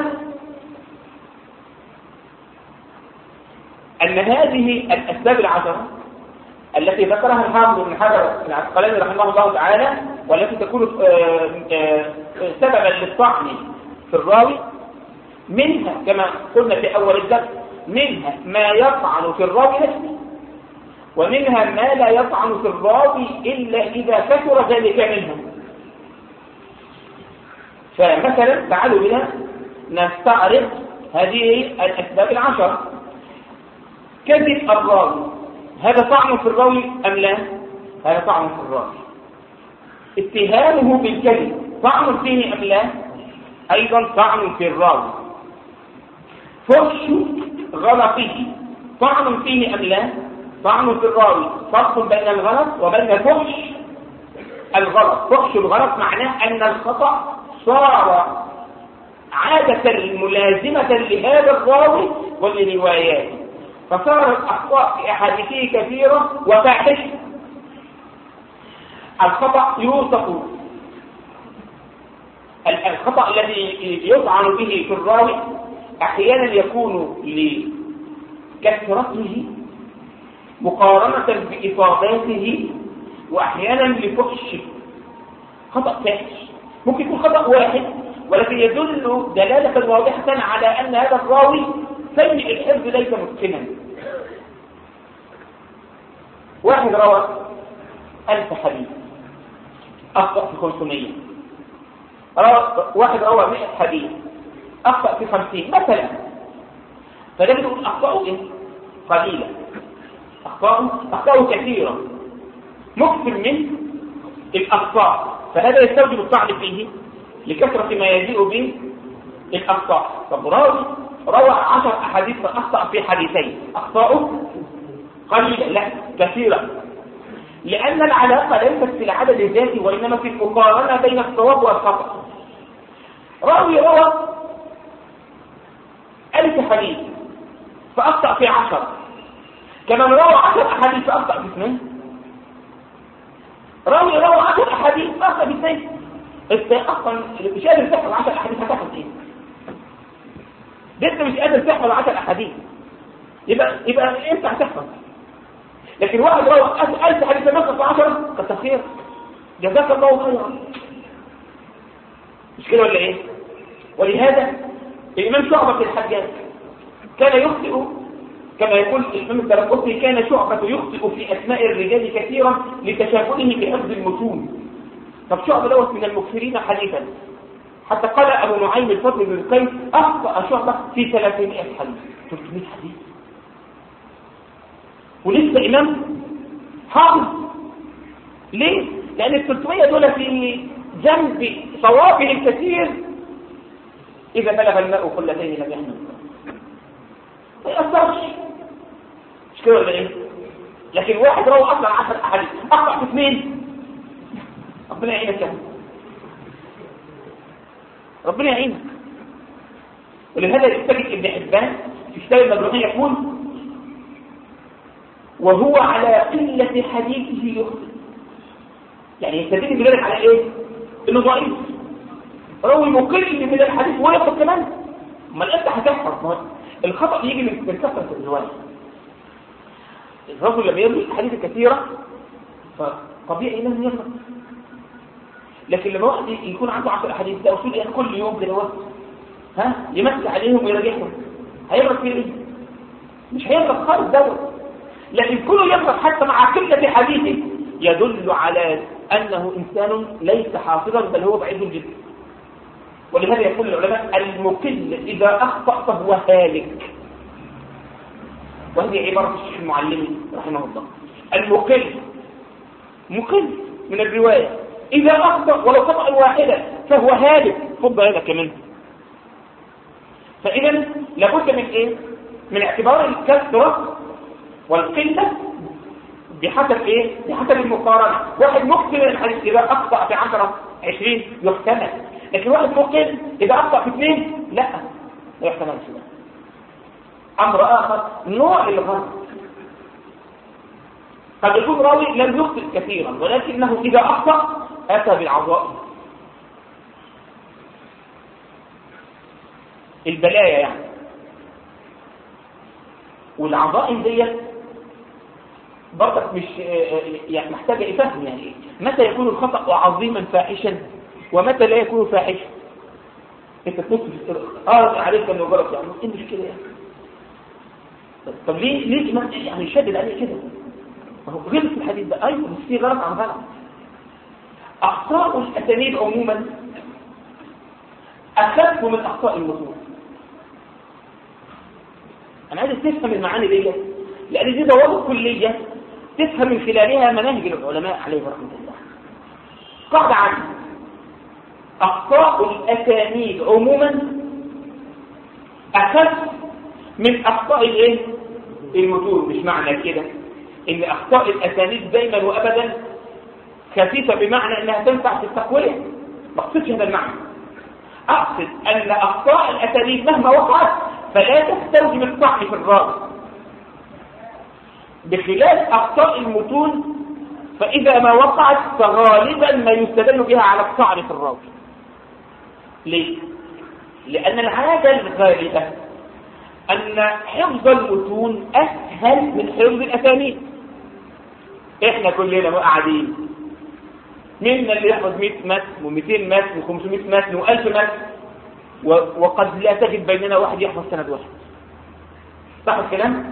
أن هذه الأسباب العشرة التي ذكرها الحافظ ابن حجر العسقلاني رحمه الله تعالى والتي تكون سببا للطعن في الراوي، منها كما قلنا في أول الدرس منها ما يطعن في الراوي نفسه، ومنها ما لا يطعن في الراوي إلا إذا كثر ذلك منه. فمثلا تعالوا بنا نستعرض هذه الأسباب العشرة. كذب الراوي، هذا طعن في الراوي أم لا؟ هذا طعن في الراوي. اتهامه بالكذب طعن فيه أم لا؟ أيضا طعن في الراوي. فحش غلطه طعن فيه أم لا؟ طعن في الراوي. فرق بين الغلط وبين فحش الغلط. فحش الغلط معناه أن الخطأ صار عادة ملازمة لهذا الراوي ولرواياته، فصار الأخطاء في أحاديثه كثيرة وفاحشة. الخطأ يوصف الخطأ الذي يطعن به في الراوي أحيانا يكون لكثرته مقارنة بإصاباته، وأحيانا لفحشه. خطأ فاحش ممكن يكون خطأ واحد ولكن يدل دلالة واضحة على أن هذا الراوي سيء الحفظ ليس متقنا. واحد روى ألف حديث أخطأ في خمسمية، واحد روى مئة حديث أخطأ في خمسين مثلا، فده بنقول أخطأه إيه؟ قليلة. أخطأه أخطأه كثيرة مكثر من الأخطاء، فهذا يستوجب الطعن فيه لكثرة ما يجيء به الأخطاء. طب راوي روى عشر أحاديث فأخطأ في حديثين، أخطأه قليلة لا كثيرة، لأن العلاقة ليست في العدد الذاتي وإنما في المقارنة بين الصواب والخطأ. راوي روى ألف حديث فأخطأ في عشر، كمان روى عشر أحاديث فأخطأ في اثنين. راوي روى عشر أحاديث فأخطأ في اثنين. انت اصلا مش قادر تحفظ عشر احاديث هتحفظ ايه؟ انت مش قادر تحفظ عشر احاديث يبقى يبقى انت هتحفظ. لكن واحد روى ألف حديث مثلا في عشرة كتر خير، جزاك الله خيرا. مش كده ولا ايه؟ ولهذا الامام شعبة الحجاج كان يخطئ كما يقول الامام الدرقطني، كان شعبة يخطئ في اسماء الرجال كثيرا لتشابهه بحفظ المتون. طب شعبة دوت من المكثرين حديثا، حتى قال ابو نعيم الفضل بن قيس اخطأ شعبة في ثلاثمائة حديث. ثلاثمائة حديث ولسه امام حافظ. ليه؟ لان ال ثلاثمائة دول في جنب صوابه الكثير اذا بلغ الماء قلتين لم يحمل ما يأثرش. مش كده ولا ايه؟ لكن واحد روى اصلا عشر احاديث اخطأ في اثنين، ربنا يعينك يا ربنا يعينك. ولهذا يستجد ابن حبان في كتاب المجروحين يقول وهو على قلة حديثه يخطئ. يعني يستدل بذلك على ايه؟ انه ضعيف، راوي مقل من الحديث ويخطئ كمان. امال انت هتحفظ الخطأ يجي من كثرة الرواية. الرجل لما يروي الحديث الكثيرة فطبيعي انه يغلط، لكن لما واحد يكون عنده عشر احاديث ده اصول يعني كل يوم كده وقت ها يمسك عليهم ويراجعهم، هيغلط في ايه؟ مش هيغلط خالص دوت. لكن كله يغلط حتى مع قلة حديثه يدل على انه انسان ليس حافظا بل هو ضعيف جدا. ولهذا يقول العلماء المقل اذا اخطأ فهو هالك. وهذه عبارة الشيخ المعلمي رحمه الله. المقل مقل من الرواية إذا أخطأ ولو خطأ واحدا فهو هالك، خد بالك منه. فإذا لابد من إيه؟ من اعتبار الكثرة والقلة بحسب إيه؟ بحسب المقارنة. واحد مقل من الحديث إذا أخطأ في عشرة عشرين يحتمل، لكن واحد مقل إذا أخطأ في اثنين لا لا يحتمل شيء. أمر آخر نوع الغلط. قد يكون راوي لم يخطئ كثيرا ولكنه إذا أخطأ أتى بالعظائم، البلايا يعني. والعظائم دي برضك مش يعني محتاجة إفهم. يعني متى يكون الخطأ عظيما فاحشا ومتى لا يكون فاحشا؟ انت تنصف اه عليك انه غلط، يعني ايه المشكله يعني؟ طب ليه ليه ما يعني يشدد عليه كده؟ هو غلط في الحديث ده، ايوه بس في غلط عن غلط. اخطاء الاسانيد عموما اخف من اخطاء المتون. انا عايز تفهم المعاني دي لان دي ضوابط كليه تفهم من خلالها مناهج العلماء عليهم رحمه الله. قاعده عامه: اخطاء الاسانيد عموما اخف من اخطاء الايه المتون. مش معنى كده ان اخطاء الاسانيد دايما وابدا خفيفه بمعنى انها تنفع في التقويه، ما اقصدش هذا المعنى. اقصد ان اخطاء الاسانيد مهما وقعت فلا تستلزم الطعن في الراوي، بخلاف اخطاء المتون فاذا ما وقعت فغالبا ما يستدل بها على الطعن في الراوي. ليه؟ لان العاده الغالبه ان حفظ المتون اسهل من حفظ الاسانيد. احنا كلنا قاعدين منا اللي يحفظ مئة متن ومئتين متن وخمسمائة متن وألف متن، وقد لا تجد بيننا واحد يحفظ سند واحد. صح الكلام؟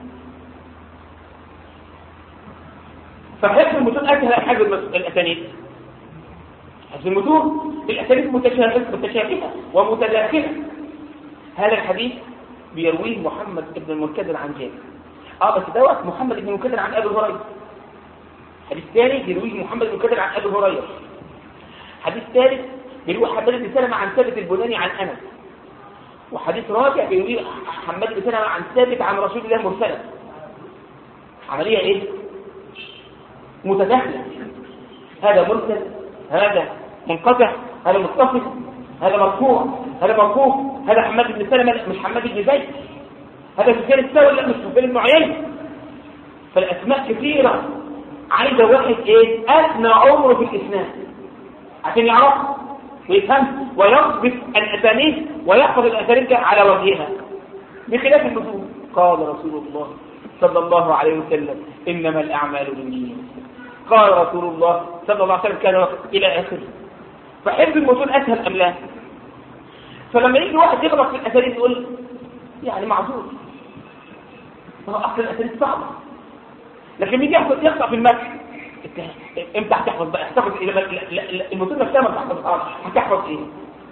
فحفظ المتون اسهل من حفظ الاسانيد. حفظ المتون الاسانيد متشابهه ومتداخله. هذا الحديث بيرويه محمد بن المنكدر عن جابر، اه بس دوت محمد بن المنكدر عن ابي هريره. حديث ثاني بيرويه محمد بن المنكدر عن ابي هريره. حديث ثالث بيروي حماد بن سلمة عن ثابت البناني عن انس. وحديث رابع بيروي حماد بن سلمة عن ثابت عن رسول الله مرسلا. عمليه ايه؟ متداخله. هذا مرسل، هذا منقطع، هذا متصل، هذا مرفوع، هذا موقوف، هذا حماد بن سلمة مش حماد بن زيد، هذا سفيان الثوري لا مش سفيان بن عيينة. فالاسماء كثيره، عايزه واحد ايه؟ اثنى عمره في الاسناد عشان يعرف ويفهم ويضبط الاسانيد ويحفظ الاسانيد على وجهها، بخلاف المتون. قال رسول الله صلى الله عليه وسلم: انما الاعمال بالنيات. قال رسول الله صلى الله عليه وسلم كان الى اخره. فحفظ المتون اسهل ام لا؟ فلما يجي واحد يغلط في الاسانيد يقول يعني معذور، هو اصل الاسانيد صعبه. لكن يجي يحفظ يقطع في المتن، امتى هتحفظ بقى؟ هتحفظ ايه؟ المتون نفسها ما بتحفظهاش، هتحفظ ايه؟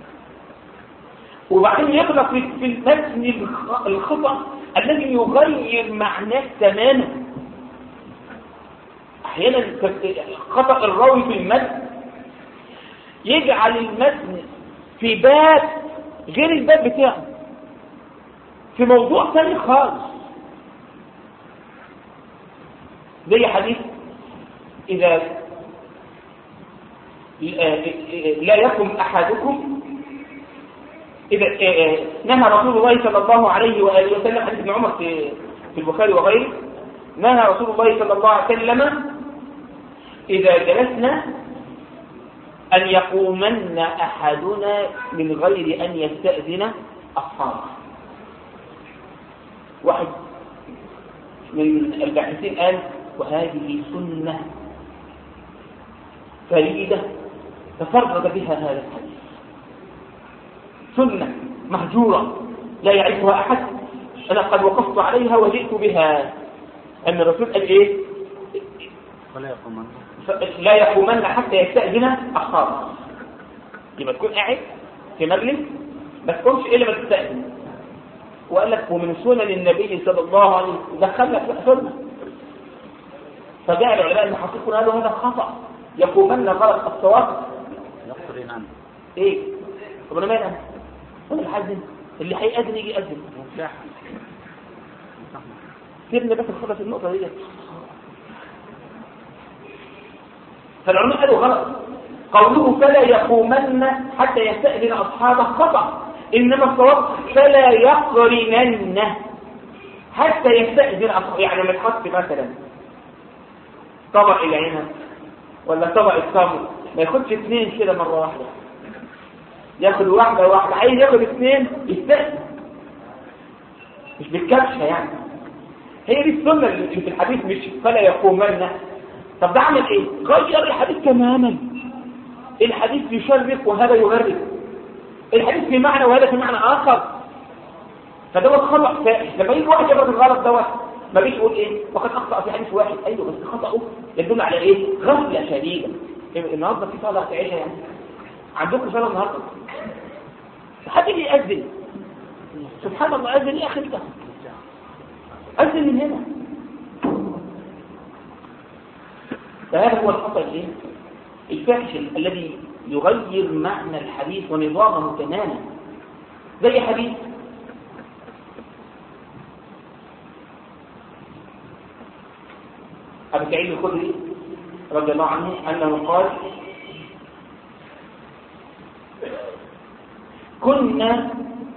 وبعدين يغلط في المتن الخطأ الذي يغير معناه تماما. احيانا خطأ الراوي في المتن يجعل المتن في باب غير الباب بتاعه، في موضوع ثاني خالص. زي حديث إذا لا يقم أحدكم إذا نهى رسول الله صلى الله عليه وآله وسلم، حديث ابن عمر في في البخاري وغيره، نهى رسول الله صلى الله عليه وسلم إذا جلسنا أن يقومن أحدنا من غير أن يستأذن أصحابه. واحد من الباحثين قال وهذه سنة فريدة تفرد بها هذا الحديث، سنة مهجورة لا يعرفها أحد، أنا قد وقفت عليها وجئت بها. أن الرسول قال إيه؟ ولا يقومن لا يقومن حتى يستأذن أصحابه. يبقى تكون قاعد في مجلس ما تقومش إلا ما تستأذن. وقال لك ومن سنن النبي صلى الله عليه وسلم دخل لك سنة. فجاء العلماء المحققون قالوا هذا خطأ، يقومن غلط، الصواب يقصرين عنه. إيه؟ طب أنا مالي أنا؟ أنا الحزن اللي هيأذن يجي يأذن. سيبني بس نخلص النقطة دي. فالعلماء قالوا غلط، قوله فلا يقومن حتى يستأذن أصحابه خطأ، إنما الصواب فلا يقرنن حتى يستأذن أصحابه. يعني لما تحط مثلا طبق العنب ولا طبق التمر ما ياخدش اثنين كده مرة واحدة، ياخد واحدة واحدة، عايز ياخد اثنين يستأذن، مش بالكبشة يعني. هي دي السنة اللي في الحديث، مش فلا يقومن. طب ده عمل ايه؟ غير الحديث تماما. الحديث يشرف وهذا يغرب، الحديث في معنى وهذا في معنى آخر. فدوت خطأ فاحش. لما يجي واحد يغلط الغلط دوت ما بيش يقول ايه؟ وقد أخطأ في حديث واحد، أيوه بس خطأه يدل على ايه؟ غفلة شديدة. النهارده في صلاة تعيشها يعني؟ عندكم صلاة النهارده؟ حد يجي يأذن، سبحان الله، أذن يا أخي انت، أذن من هنا. فهذا هو الخطأ الايه؟ الفاحش الذي يغير معنى الحديث ونظامه تماما. زي حديث أبي سعيد الخدري رضي الله عنه أنه قال كنا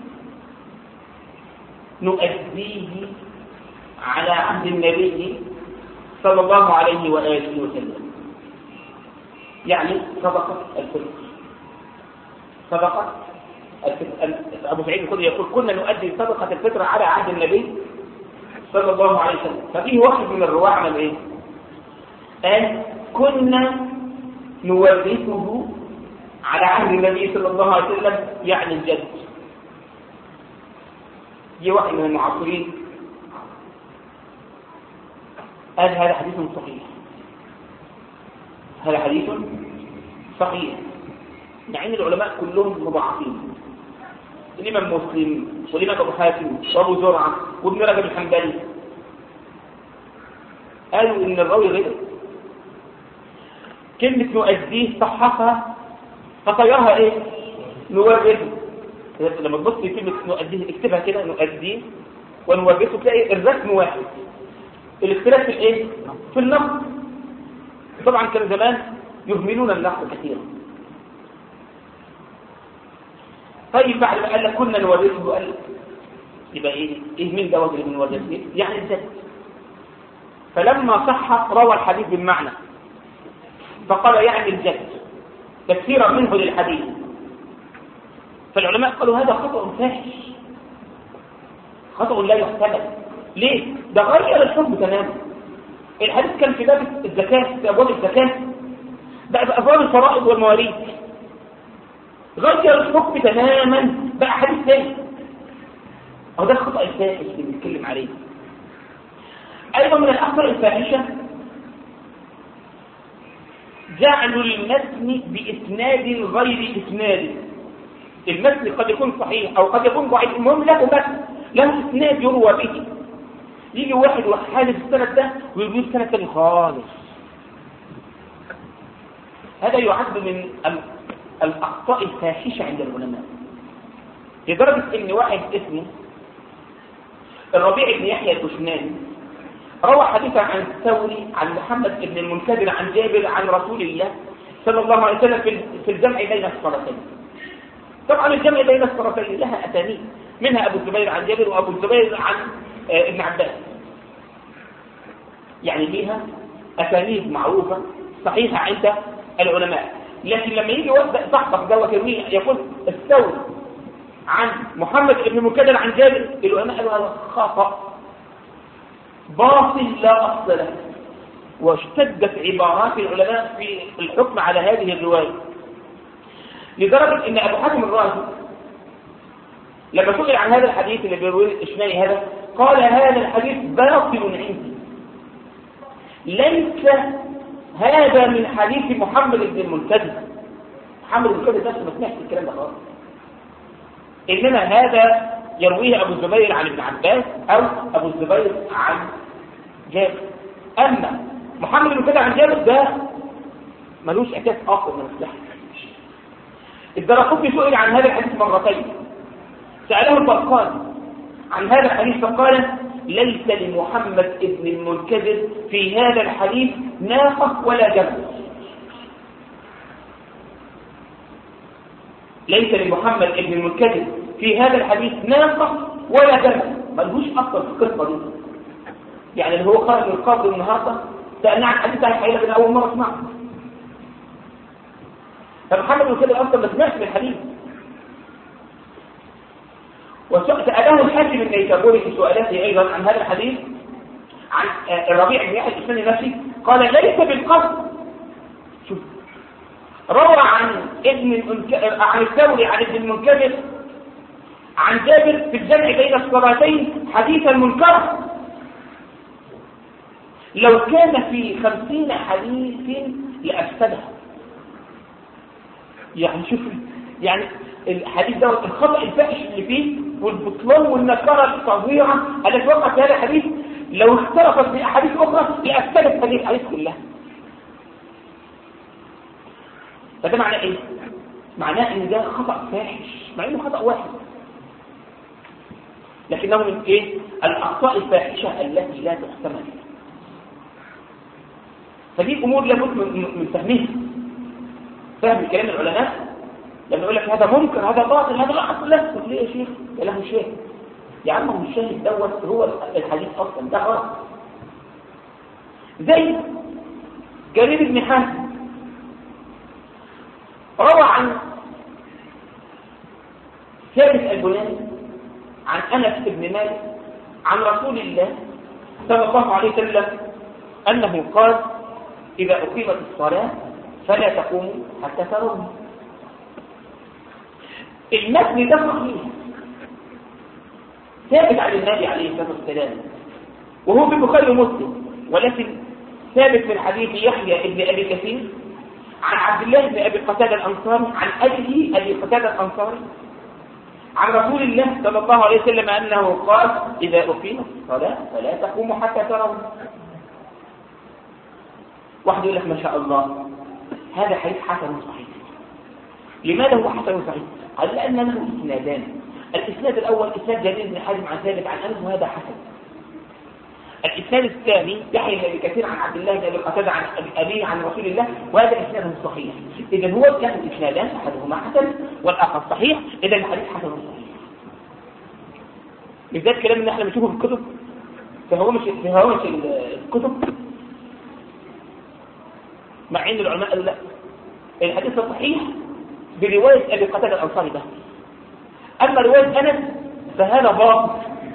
نؤديه على عهد النبي صلى الله عليه وآله وسلم، يعني صدقة الفطر. صدقة الفطر. أبو سعيد الخدري يقول كنا نؤدي صدقة الفطر على عهد النبي صلى الله عليه وسلم. ففيه واحد من الرواة عمل إيه؟ قال كنا نورثه على عهد النبي صلى الله عليه وسلم، يعني الجد. جه واحد من المعاصرين قال هذا حديث صحيح، هذا حديث صحيح، مع ان العلماء كلهم مضاعفين، الامام مسلم والامام ابو حاتم وابو زرعه وابن رجب الحنبلي قالوا ان الراوي غلط. كلمه نؤديه صححها فطيرها ايه؟ نورثه. لما تبص في كلمه نؤديه اكتبها كده، نؤديه ونورثه، تلاقي الرسم واحد، الاختلاف في الايه؟ في النقد. طبعا كان زمان يهملون النقد كثيرا. طيب بعد ما قال لك كنا نورثه، قال يبقى ايه؟ ايه مين دوت اللي بنورثه؟ يعني الجد. فلما صح روى الحديث بالمعنى فقال يعني الجد تفسيرا منه للحديث. فالعلماء قالوا هذا خطأ فاحش، خطأ لا يحتمل. ليه؟ ده غير الحكم تماما. الحديث كان في باب الزكاة، في أبواب الزكاة، بقى في أبواب الفرائض والمواريث. غير الحكم تماما، بقى حديث ثاني. أو ده الخطأ الفاحش اللي بنتكلم عليه. أيضا من الأخطاء الفاحشة جعل المتن بإسناد غير إسناد. المتن قد يكون صحيح أو قد يكون ضعيف، المهم له متن، له إسناد يروى به. يجي واحد وحالف السند ده ويقول السند تاني خالص. هذا يعد من الأخطاء الفاحشة عند العلماء، لدرجة إن واحد اسمه الربيع بن يحيى البشناني روى حديثا عن الثوري عن محمد بن المنكدر عن جابر عن رسول الله صلى الله عليه وسلم في الجمع بين الصلاتين. طبعا الجمع بين الطرفين لها أسانيد، منها أبو الزبير عن جابر وأبو الزبير عن آه ابن عباس، يعني ليها أسانيد معروفة صحيحة عند العلماء. لكن لما يجي وقت صاحبك دوت يروي يقول استوى عن محمد بن المنكدر عن جابر، العلماء قالوا هذا خطأ باطل لا أصل له، واشتدت عبارات العلماء في الحكم على هذه الرواية، لدرجة ان ابو حاتم الرازي لما سئل عن هذا الحديث اللي بيرويه الاشمالي هذا قال هذا الحديث باطل عندي، ليس هذا من حديث محمد بن المنكدر. محمد بن المنكدر نفسه ما سمعش الكلام ده خالص، انما هذا يرويه ابو الزبير عن ابن عباس او ابو الزبير عن جابر. اما محمد بن المنكدر عن جابر ده ملوش اساس اخر من الصحه. الدرقطني سئل عن هذا الحديث مرتين، سأله البرقاني عن هذا الحديث فقال ليس لمحمد بن المنكدر في هذا الحديث ناقة ولا جمل، ليس لمحمد بن المنكدر في هذا الحديث ناقة ولا جمل، ملهوش أصل في القصة دي. يعني اللي هو خرج من القبر النهارده سألنا عن حديث عن حيلة من أول مرة اسمعه، فمحمد بن المنكدر أصلا ما سمعش من الحديث. وسأله الحاكم النيسابوري في سؤالاته أيضا عن هذا الحديث عن الربيع بن يحيى الإسلامي نفسه قال ليس بالقصد. شوف، روى عن ابن عن الثوري عن ابن المنكدر عن جابر في الجمع بين الصلاتين حديثا منكرا، لو كان في خمسين حديث لأفسدها. يعني شوف، يعني الحديث ده الخطأ الفاحش اللي فيه والبطلان والنكارة الفظيعة التي وقعت في هذا الحديث لو اختلفت بأحاديث أخرى لأفسدت هذه الحديث كلها. فده معناه إيه؟ معناه إن ده خطأ فاحش مع إنه خطأ واحد، لكنه من إيه؟ الأخطاء الفاحشة التي لا تحتمل. فدي أمور لابد من فهمها، فهم كلام العلماء. لما يقول لك هذا منكر هذا باطل هذا لا اصل له، ليه يا شيخ؟ يا له شاهد يا عم، هو الشاهد دوت هو الحديث اصلا ده غلط. زي جرير بن حازم روى عن ثابت البناني عن انس بن مالك عن رسول الله صلى الله عليه وسلم انه قال اذا اقيمت الصلاه فلا تقوموا حتى تروني. المتن ده صحيح ثابت عن النبي عليه الصلاه والسلام وهو في البخاري ومسلم، ولكن ثابت من حديث يحيى بن ابي كثير عن عبد الله بن ابي قتاده الانصاري عن ابيه ابي قتاده الانصاري عن رسول الله صلى الله عليه وسلم انه قال اذا اقيمت الصلاه فلا تقوموا حتى تروني. واحد يقول لك ما شاء الله هذا حديث حسن صحيح. لماذا هو حسن صحيح؟ قال لأن له إسنادان. الإسناد الأول إسناد جرير بن حازم عن ثابت عن أنس وهذا حسن. الإسناد الثاني يحيى بن أبي كثير عن عبد الله بن أبي قتادة عن أبيه عن رسول الله وهذا إسناد صحيح. إذا هو له إسنادان أحدهما حسن والآخر صحيح، إذا الحديث حسن صحيح. بالذات كلام اللي احنا بنشوفه في الكتب فهو مش في هوامش الكتب، مع ان العلماء قالوا لا الحديث صحيح بروايه ابي قتاده الانصاري ده، اما روايه انس فهذا باطل،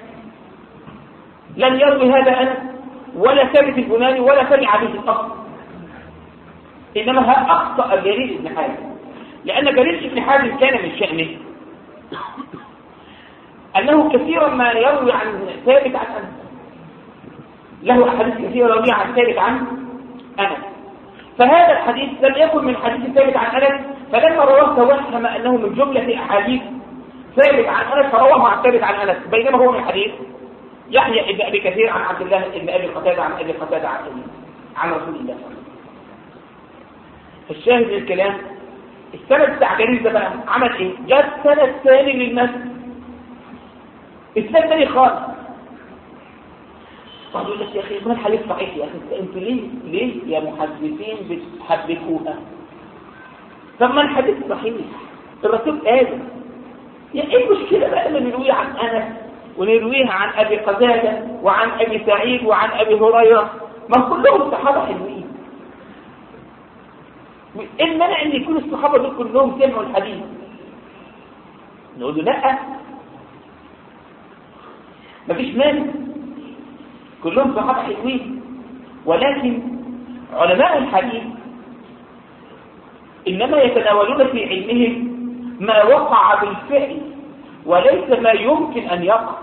لن يروي هذا انس ولا ثابت البناني ولا سمع به الاصل، انما اخطا جرير بن حازم، لان جرير بن حازم كان من شأنه انه كثيرا ما يروي عن ثابت عن انس، له احاديث كثيره يروي عن ثابت عن انس، فهذا الحديث لم يكن من حديث ثابت عن انس، فلما رواه توهم انه من جمله احاديث ثابت عن انس فرواه عن ثابت عن انس، بينما هو من حديث يحيى بن ابي كثير عن عبد الله بن ابي قتاده عن ابي قتاده عن عن رسول الله. الشاهد من الكلام السند بتاع جرير ده بقى عمل ايه؟ جاب سند ثاني للمسند، السند ثاني خالص. واحد يقول لك يا اخي ما الحديث صحيح يا اخي، انتوا ليه ليه يا محدثين بتحبكوها؟ طب ما الحديث صحيح، الرسول قال يعني ايه المشكله بقى لما نرويه عن انس ونرويها عن ابي قتاده وعن ابي سعيد وعن ابي هريره؟ ما كلهم صحابه حلوين. ايه المانع ان يكون الصحابه دول كلهم سمعوا الحديث؟ نقول له لا، مفيش مانع، كلهم صحابه حلوين. ولكن علماء الحديث انما يتناولون في علمهم ما وقع بالفعل وليس ما يمكن ان يقع.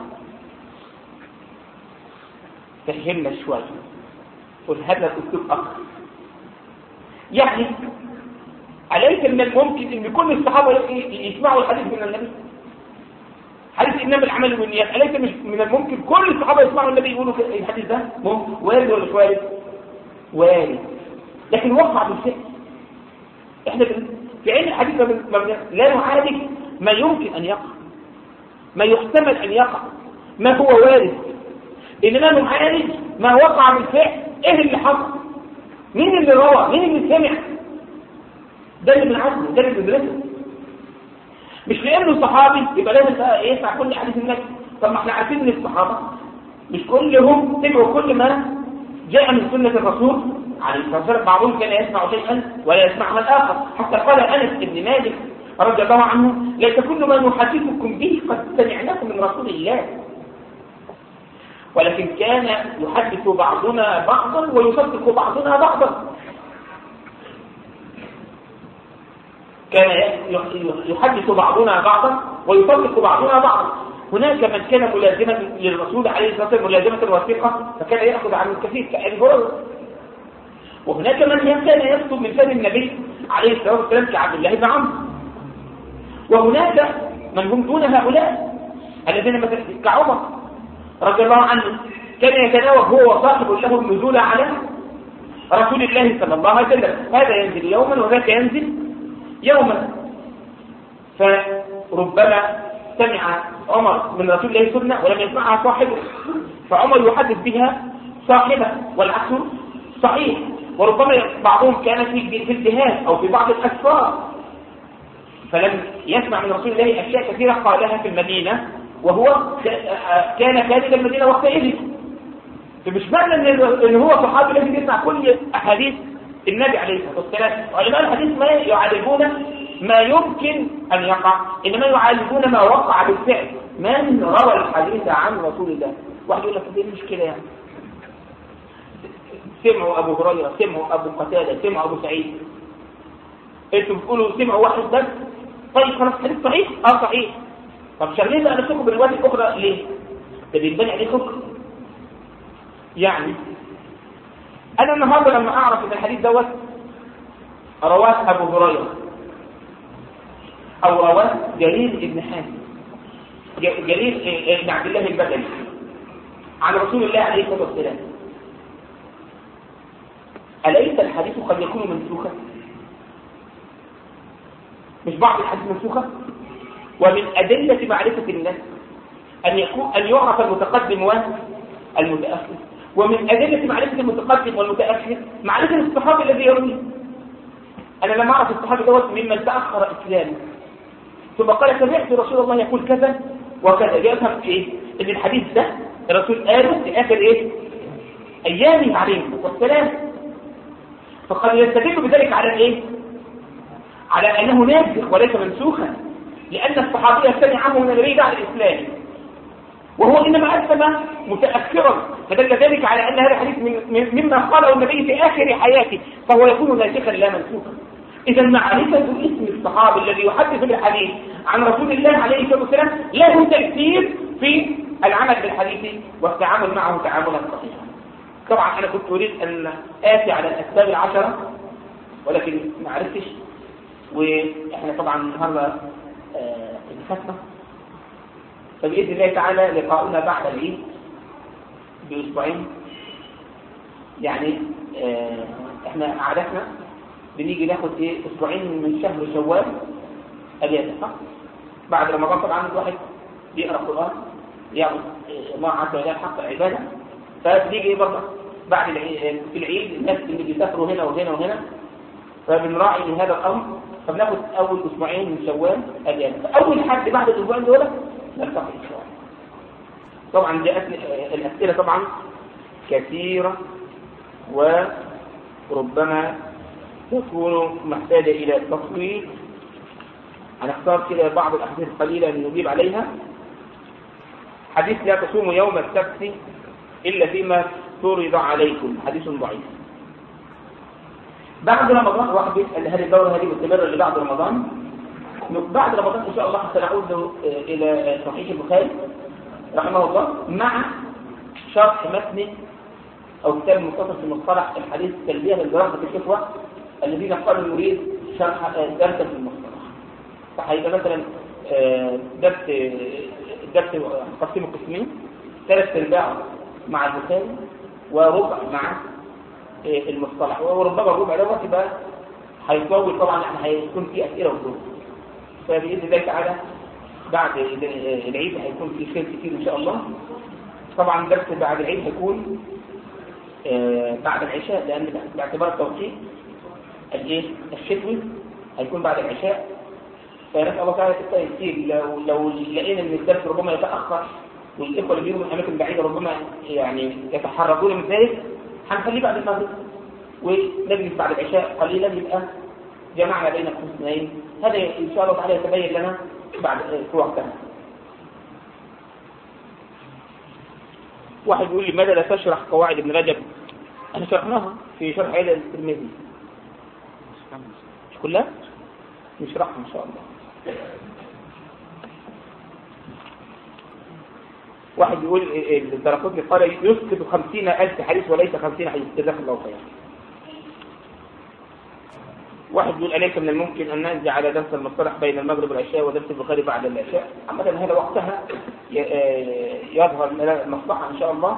فهمنا شويه، قل هذا الاسلوب اخر. يعني أليس من الممكن ان كل الصحابه يسمعوا الحديث من النبي؟ حديث انما الاعمال بالنيات، أليس من الممكن كل الصحابه يسمعوا النبي يقولوا الحديث ده؟ ممكن. وارد ولا مش وارد؟ وارد، لكن وقع بالفعل. احنا في علم الحديث لا نعالج ما يمكن ان يقع، ما يحتمل ان يقع، ما هو وارد، انما نعالج ما وقع بالفعل. ايه اللي حصل؟ مين اللي روى؟ مين اللي سمع؟ ده اللي بنعرفه، ده اللي بندرسه. مش لانه صحابي يبقى لازم يسمع كل حديث النبي. طب ما احنا عارفين ان الصحابه مش كلهم سمعوا كل ما جاء من سنه الرسول عليه الصلاه والسلام، بعضهم كان يسمع شيئا ولا يسمعها الاخر. حتى قال انس بن مالك رضي الله عنه: ليس كل ما نحدثكم به قد سمعناه من رسول الله، ولكن كان يحدث بعضنا بعضا ويصدق بعضنا بعضا. كان يحدث بعضنا بعضا ويصدق بعضنا بعضا. هناك من كان ملازما للرسول عليه الصلاه والسلام ملازمه وثيقه فكان ياخذ عنه الكثير كأبي هريره، وهناك من كان يكتب من فم النبي عليه الصلاه والسلام كعبد الله بن عمرو، وهناك من هم دون هؤلاء الذين مثلا كعمر رضي الله عنه كان يتناوب هو وصاحب له النزول على رسول الله صلى الله عليه وسلم، هذا ينزل يوما وذاك ينزل يوما. فربما سمع عمر من رسول الله سنة ولم يسمعها صاحبه، فعمر يحدث بها صاحبه والعكس صحيح. وربما بعضهم كان في الجهاد أو في بعض الأسفار فلم يسمع من رسول الله أشياء كثيرة قالها في المدينة وهو كان خارج المدينة وقتئذ. فمش معنى ان هو صحابي لازم يسمع كل احاديث النبي عليه الصلاه والسلام. علماء الحديث ما يعالجون ما يمكن ان يقع، انما يعالجون ما وقع بالفعل. من روى الحديث عن رسول الله؟ واحد يقول لك دي مش كده يعني، سمعوا ابو هريره، سمعوا ابو قتاده، سمعوا ابو سعيد، انتوا بتقولوا سمعوا واحد بس. طيب خلاص حديث صحيح؟ اه صحيح. طب شغلين بقى نفسكم بالروايات الاخرى ليه؟ ده بيتبني عليه حكم. يعني انا النهارده لما اعرف ان الحديث دوت رواه ابو هريره او رواه جرير ابن حازم، جرير ابن عبد الله البجلي عن رسول الله عليه الصلاه والسلام، اليس الحديث قد يكون منسوخا؟ مش بعض الحديث منسوخه؟ ومن ادله معرفه الناس ان يكون ان يعرف المتقدم والمتاخر، ومن أدلة معرفة المتقدم والمتأخر معرفة الصحابي الذي يروي. أنا لما أعرف الصحابي دوت ممن تأخر إسلامه ثم قال سمعت رسول الله يقول كذا وكذا، يفهم إيه؟ إن الحديث ده الرسول قاله في آخر إيه؟ أيامه عليه الصلاة والسلام. فقد يستدل بذلك على إيه؟ على أنه ناسخ وليس منسوخا، لأن الصحابي سمعه من النبي بعد الإسلام وهو إنما أسلم متأخرا، فدل ذلك على أن هذا الحديث من مما قاله النبي في آخر حياته، فهو يكون ناسخا لا منسوخا. إذا معرفة اسم الصحابي الذي يحدث بالحديث عن رسول الله عليه الصلاة والسلام له تأثير في العمل بالحديث والتعامل معه تعاملا صحيحا. طبعا أنا كنت أريد أن آتي على الأسباب العشرة ولكن ما عرفتش، وإحنا طبعا النهارده الختمة، فبإذن الله تعالى لقاؤنا بعد العيد بأسبوعين. يعني اه احنا عادتنا بنيجي ناخد ايه أسبوعين من شهر شوال أجازة صح؟ بعد رمضان طبعا الواحد بيقرأ قرآن يعبد الله عز وجل حق العبادة، فبنيجي برضه بعد العيد في العيد الناس اللي بيسافروا هنا وهنا وهنا، فبنراعي هذا الأمر، فبناخد اول اسبوعين من شوال اجازه، فاول حد بعد الاسبوعين دول نلتقي ان شاء الله. طبعا جاءتني الاسئله طبعا كثيره وربما تكون محتاجه الى تفصيل. هنختار كده بعض الاحاديث القليله نجيب عليها. حديث لا تصوموا يوم السبت الا فيما فرض عليكم، حديث ضعيف. بعد رمضان واحد يسأل هل الدورة هذه مستمرة اللي بعد رمضان؟ بعد رمضان إن شاء الله سنعود إلى صحيح البخاري رحمه الله مع شرح متن أو كتاب مختصر في مصطلح الحديث التلبية للدراسة الشفوة الذين قالوا يريد شرح درسا في المصطلح. فهيبقى مثلا درس درس قسمه قسمين، ثلاث ارباع مع البخاري وربع مع المصطلح، وربما الربع دوت يبقى هيطول. طبعا احنا هيكون في اسئله وردود، فباذن الله تعالى بعد العيد هيكون في خير كتير ان شاء الله. طبعا درس بعد العيد هيكون بعد العشاء، لان باعتبار التوقيت الايه الشتوي هيكون بعد العشاء. فنسال الله تعالى التيسير. لو لو لقينا ان الدرس ربما يتاخر والاخوه اللي بيجوا من اماكن بعيده ربما يعني يتحركون من ذلك، هنخليه بعد المغرب ونجلس بعد العشاء قليلا، يبقى جمعنا بين الحسنين. هذا ان شاء الله تعالى يتبين لنا بعد في وقتها. واحد يقول لي ماذا لا تشرح قواعد ابن رجب؟ احنا شرحناها في شرح عيلة الترمذي. مش كلها؟ نشرحها ان شاء الله. واحد يقول الدرقطني قال يسكت خمسين ألف حديث وليس خمسين حديث، جزاك الله خيرا. واحد يقول أليس من الممكن أن ننزع على درس المصطلح بين المغرب والعشاء ودرس البخاري بعد العشاء؟ عامة هذا وقتها يظهر لنا المصلحة إن شاء الله،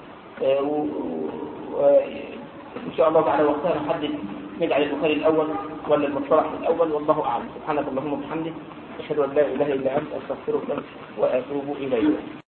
وإن شاء الله تعالى وقتها نحدد نجعل البخاري الأول ولا المصطلح الأول، والله أعلم. سبحانك اللهم وبحمدك أشهد أن لا إله إلا أنت أستغفرك وأتوب إليك.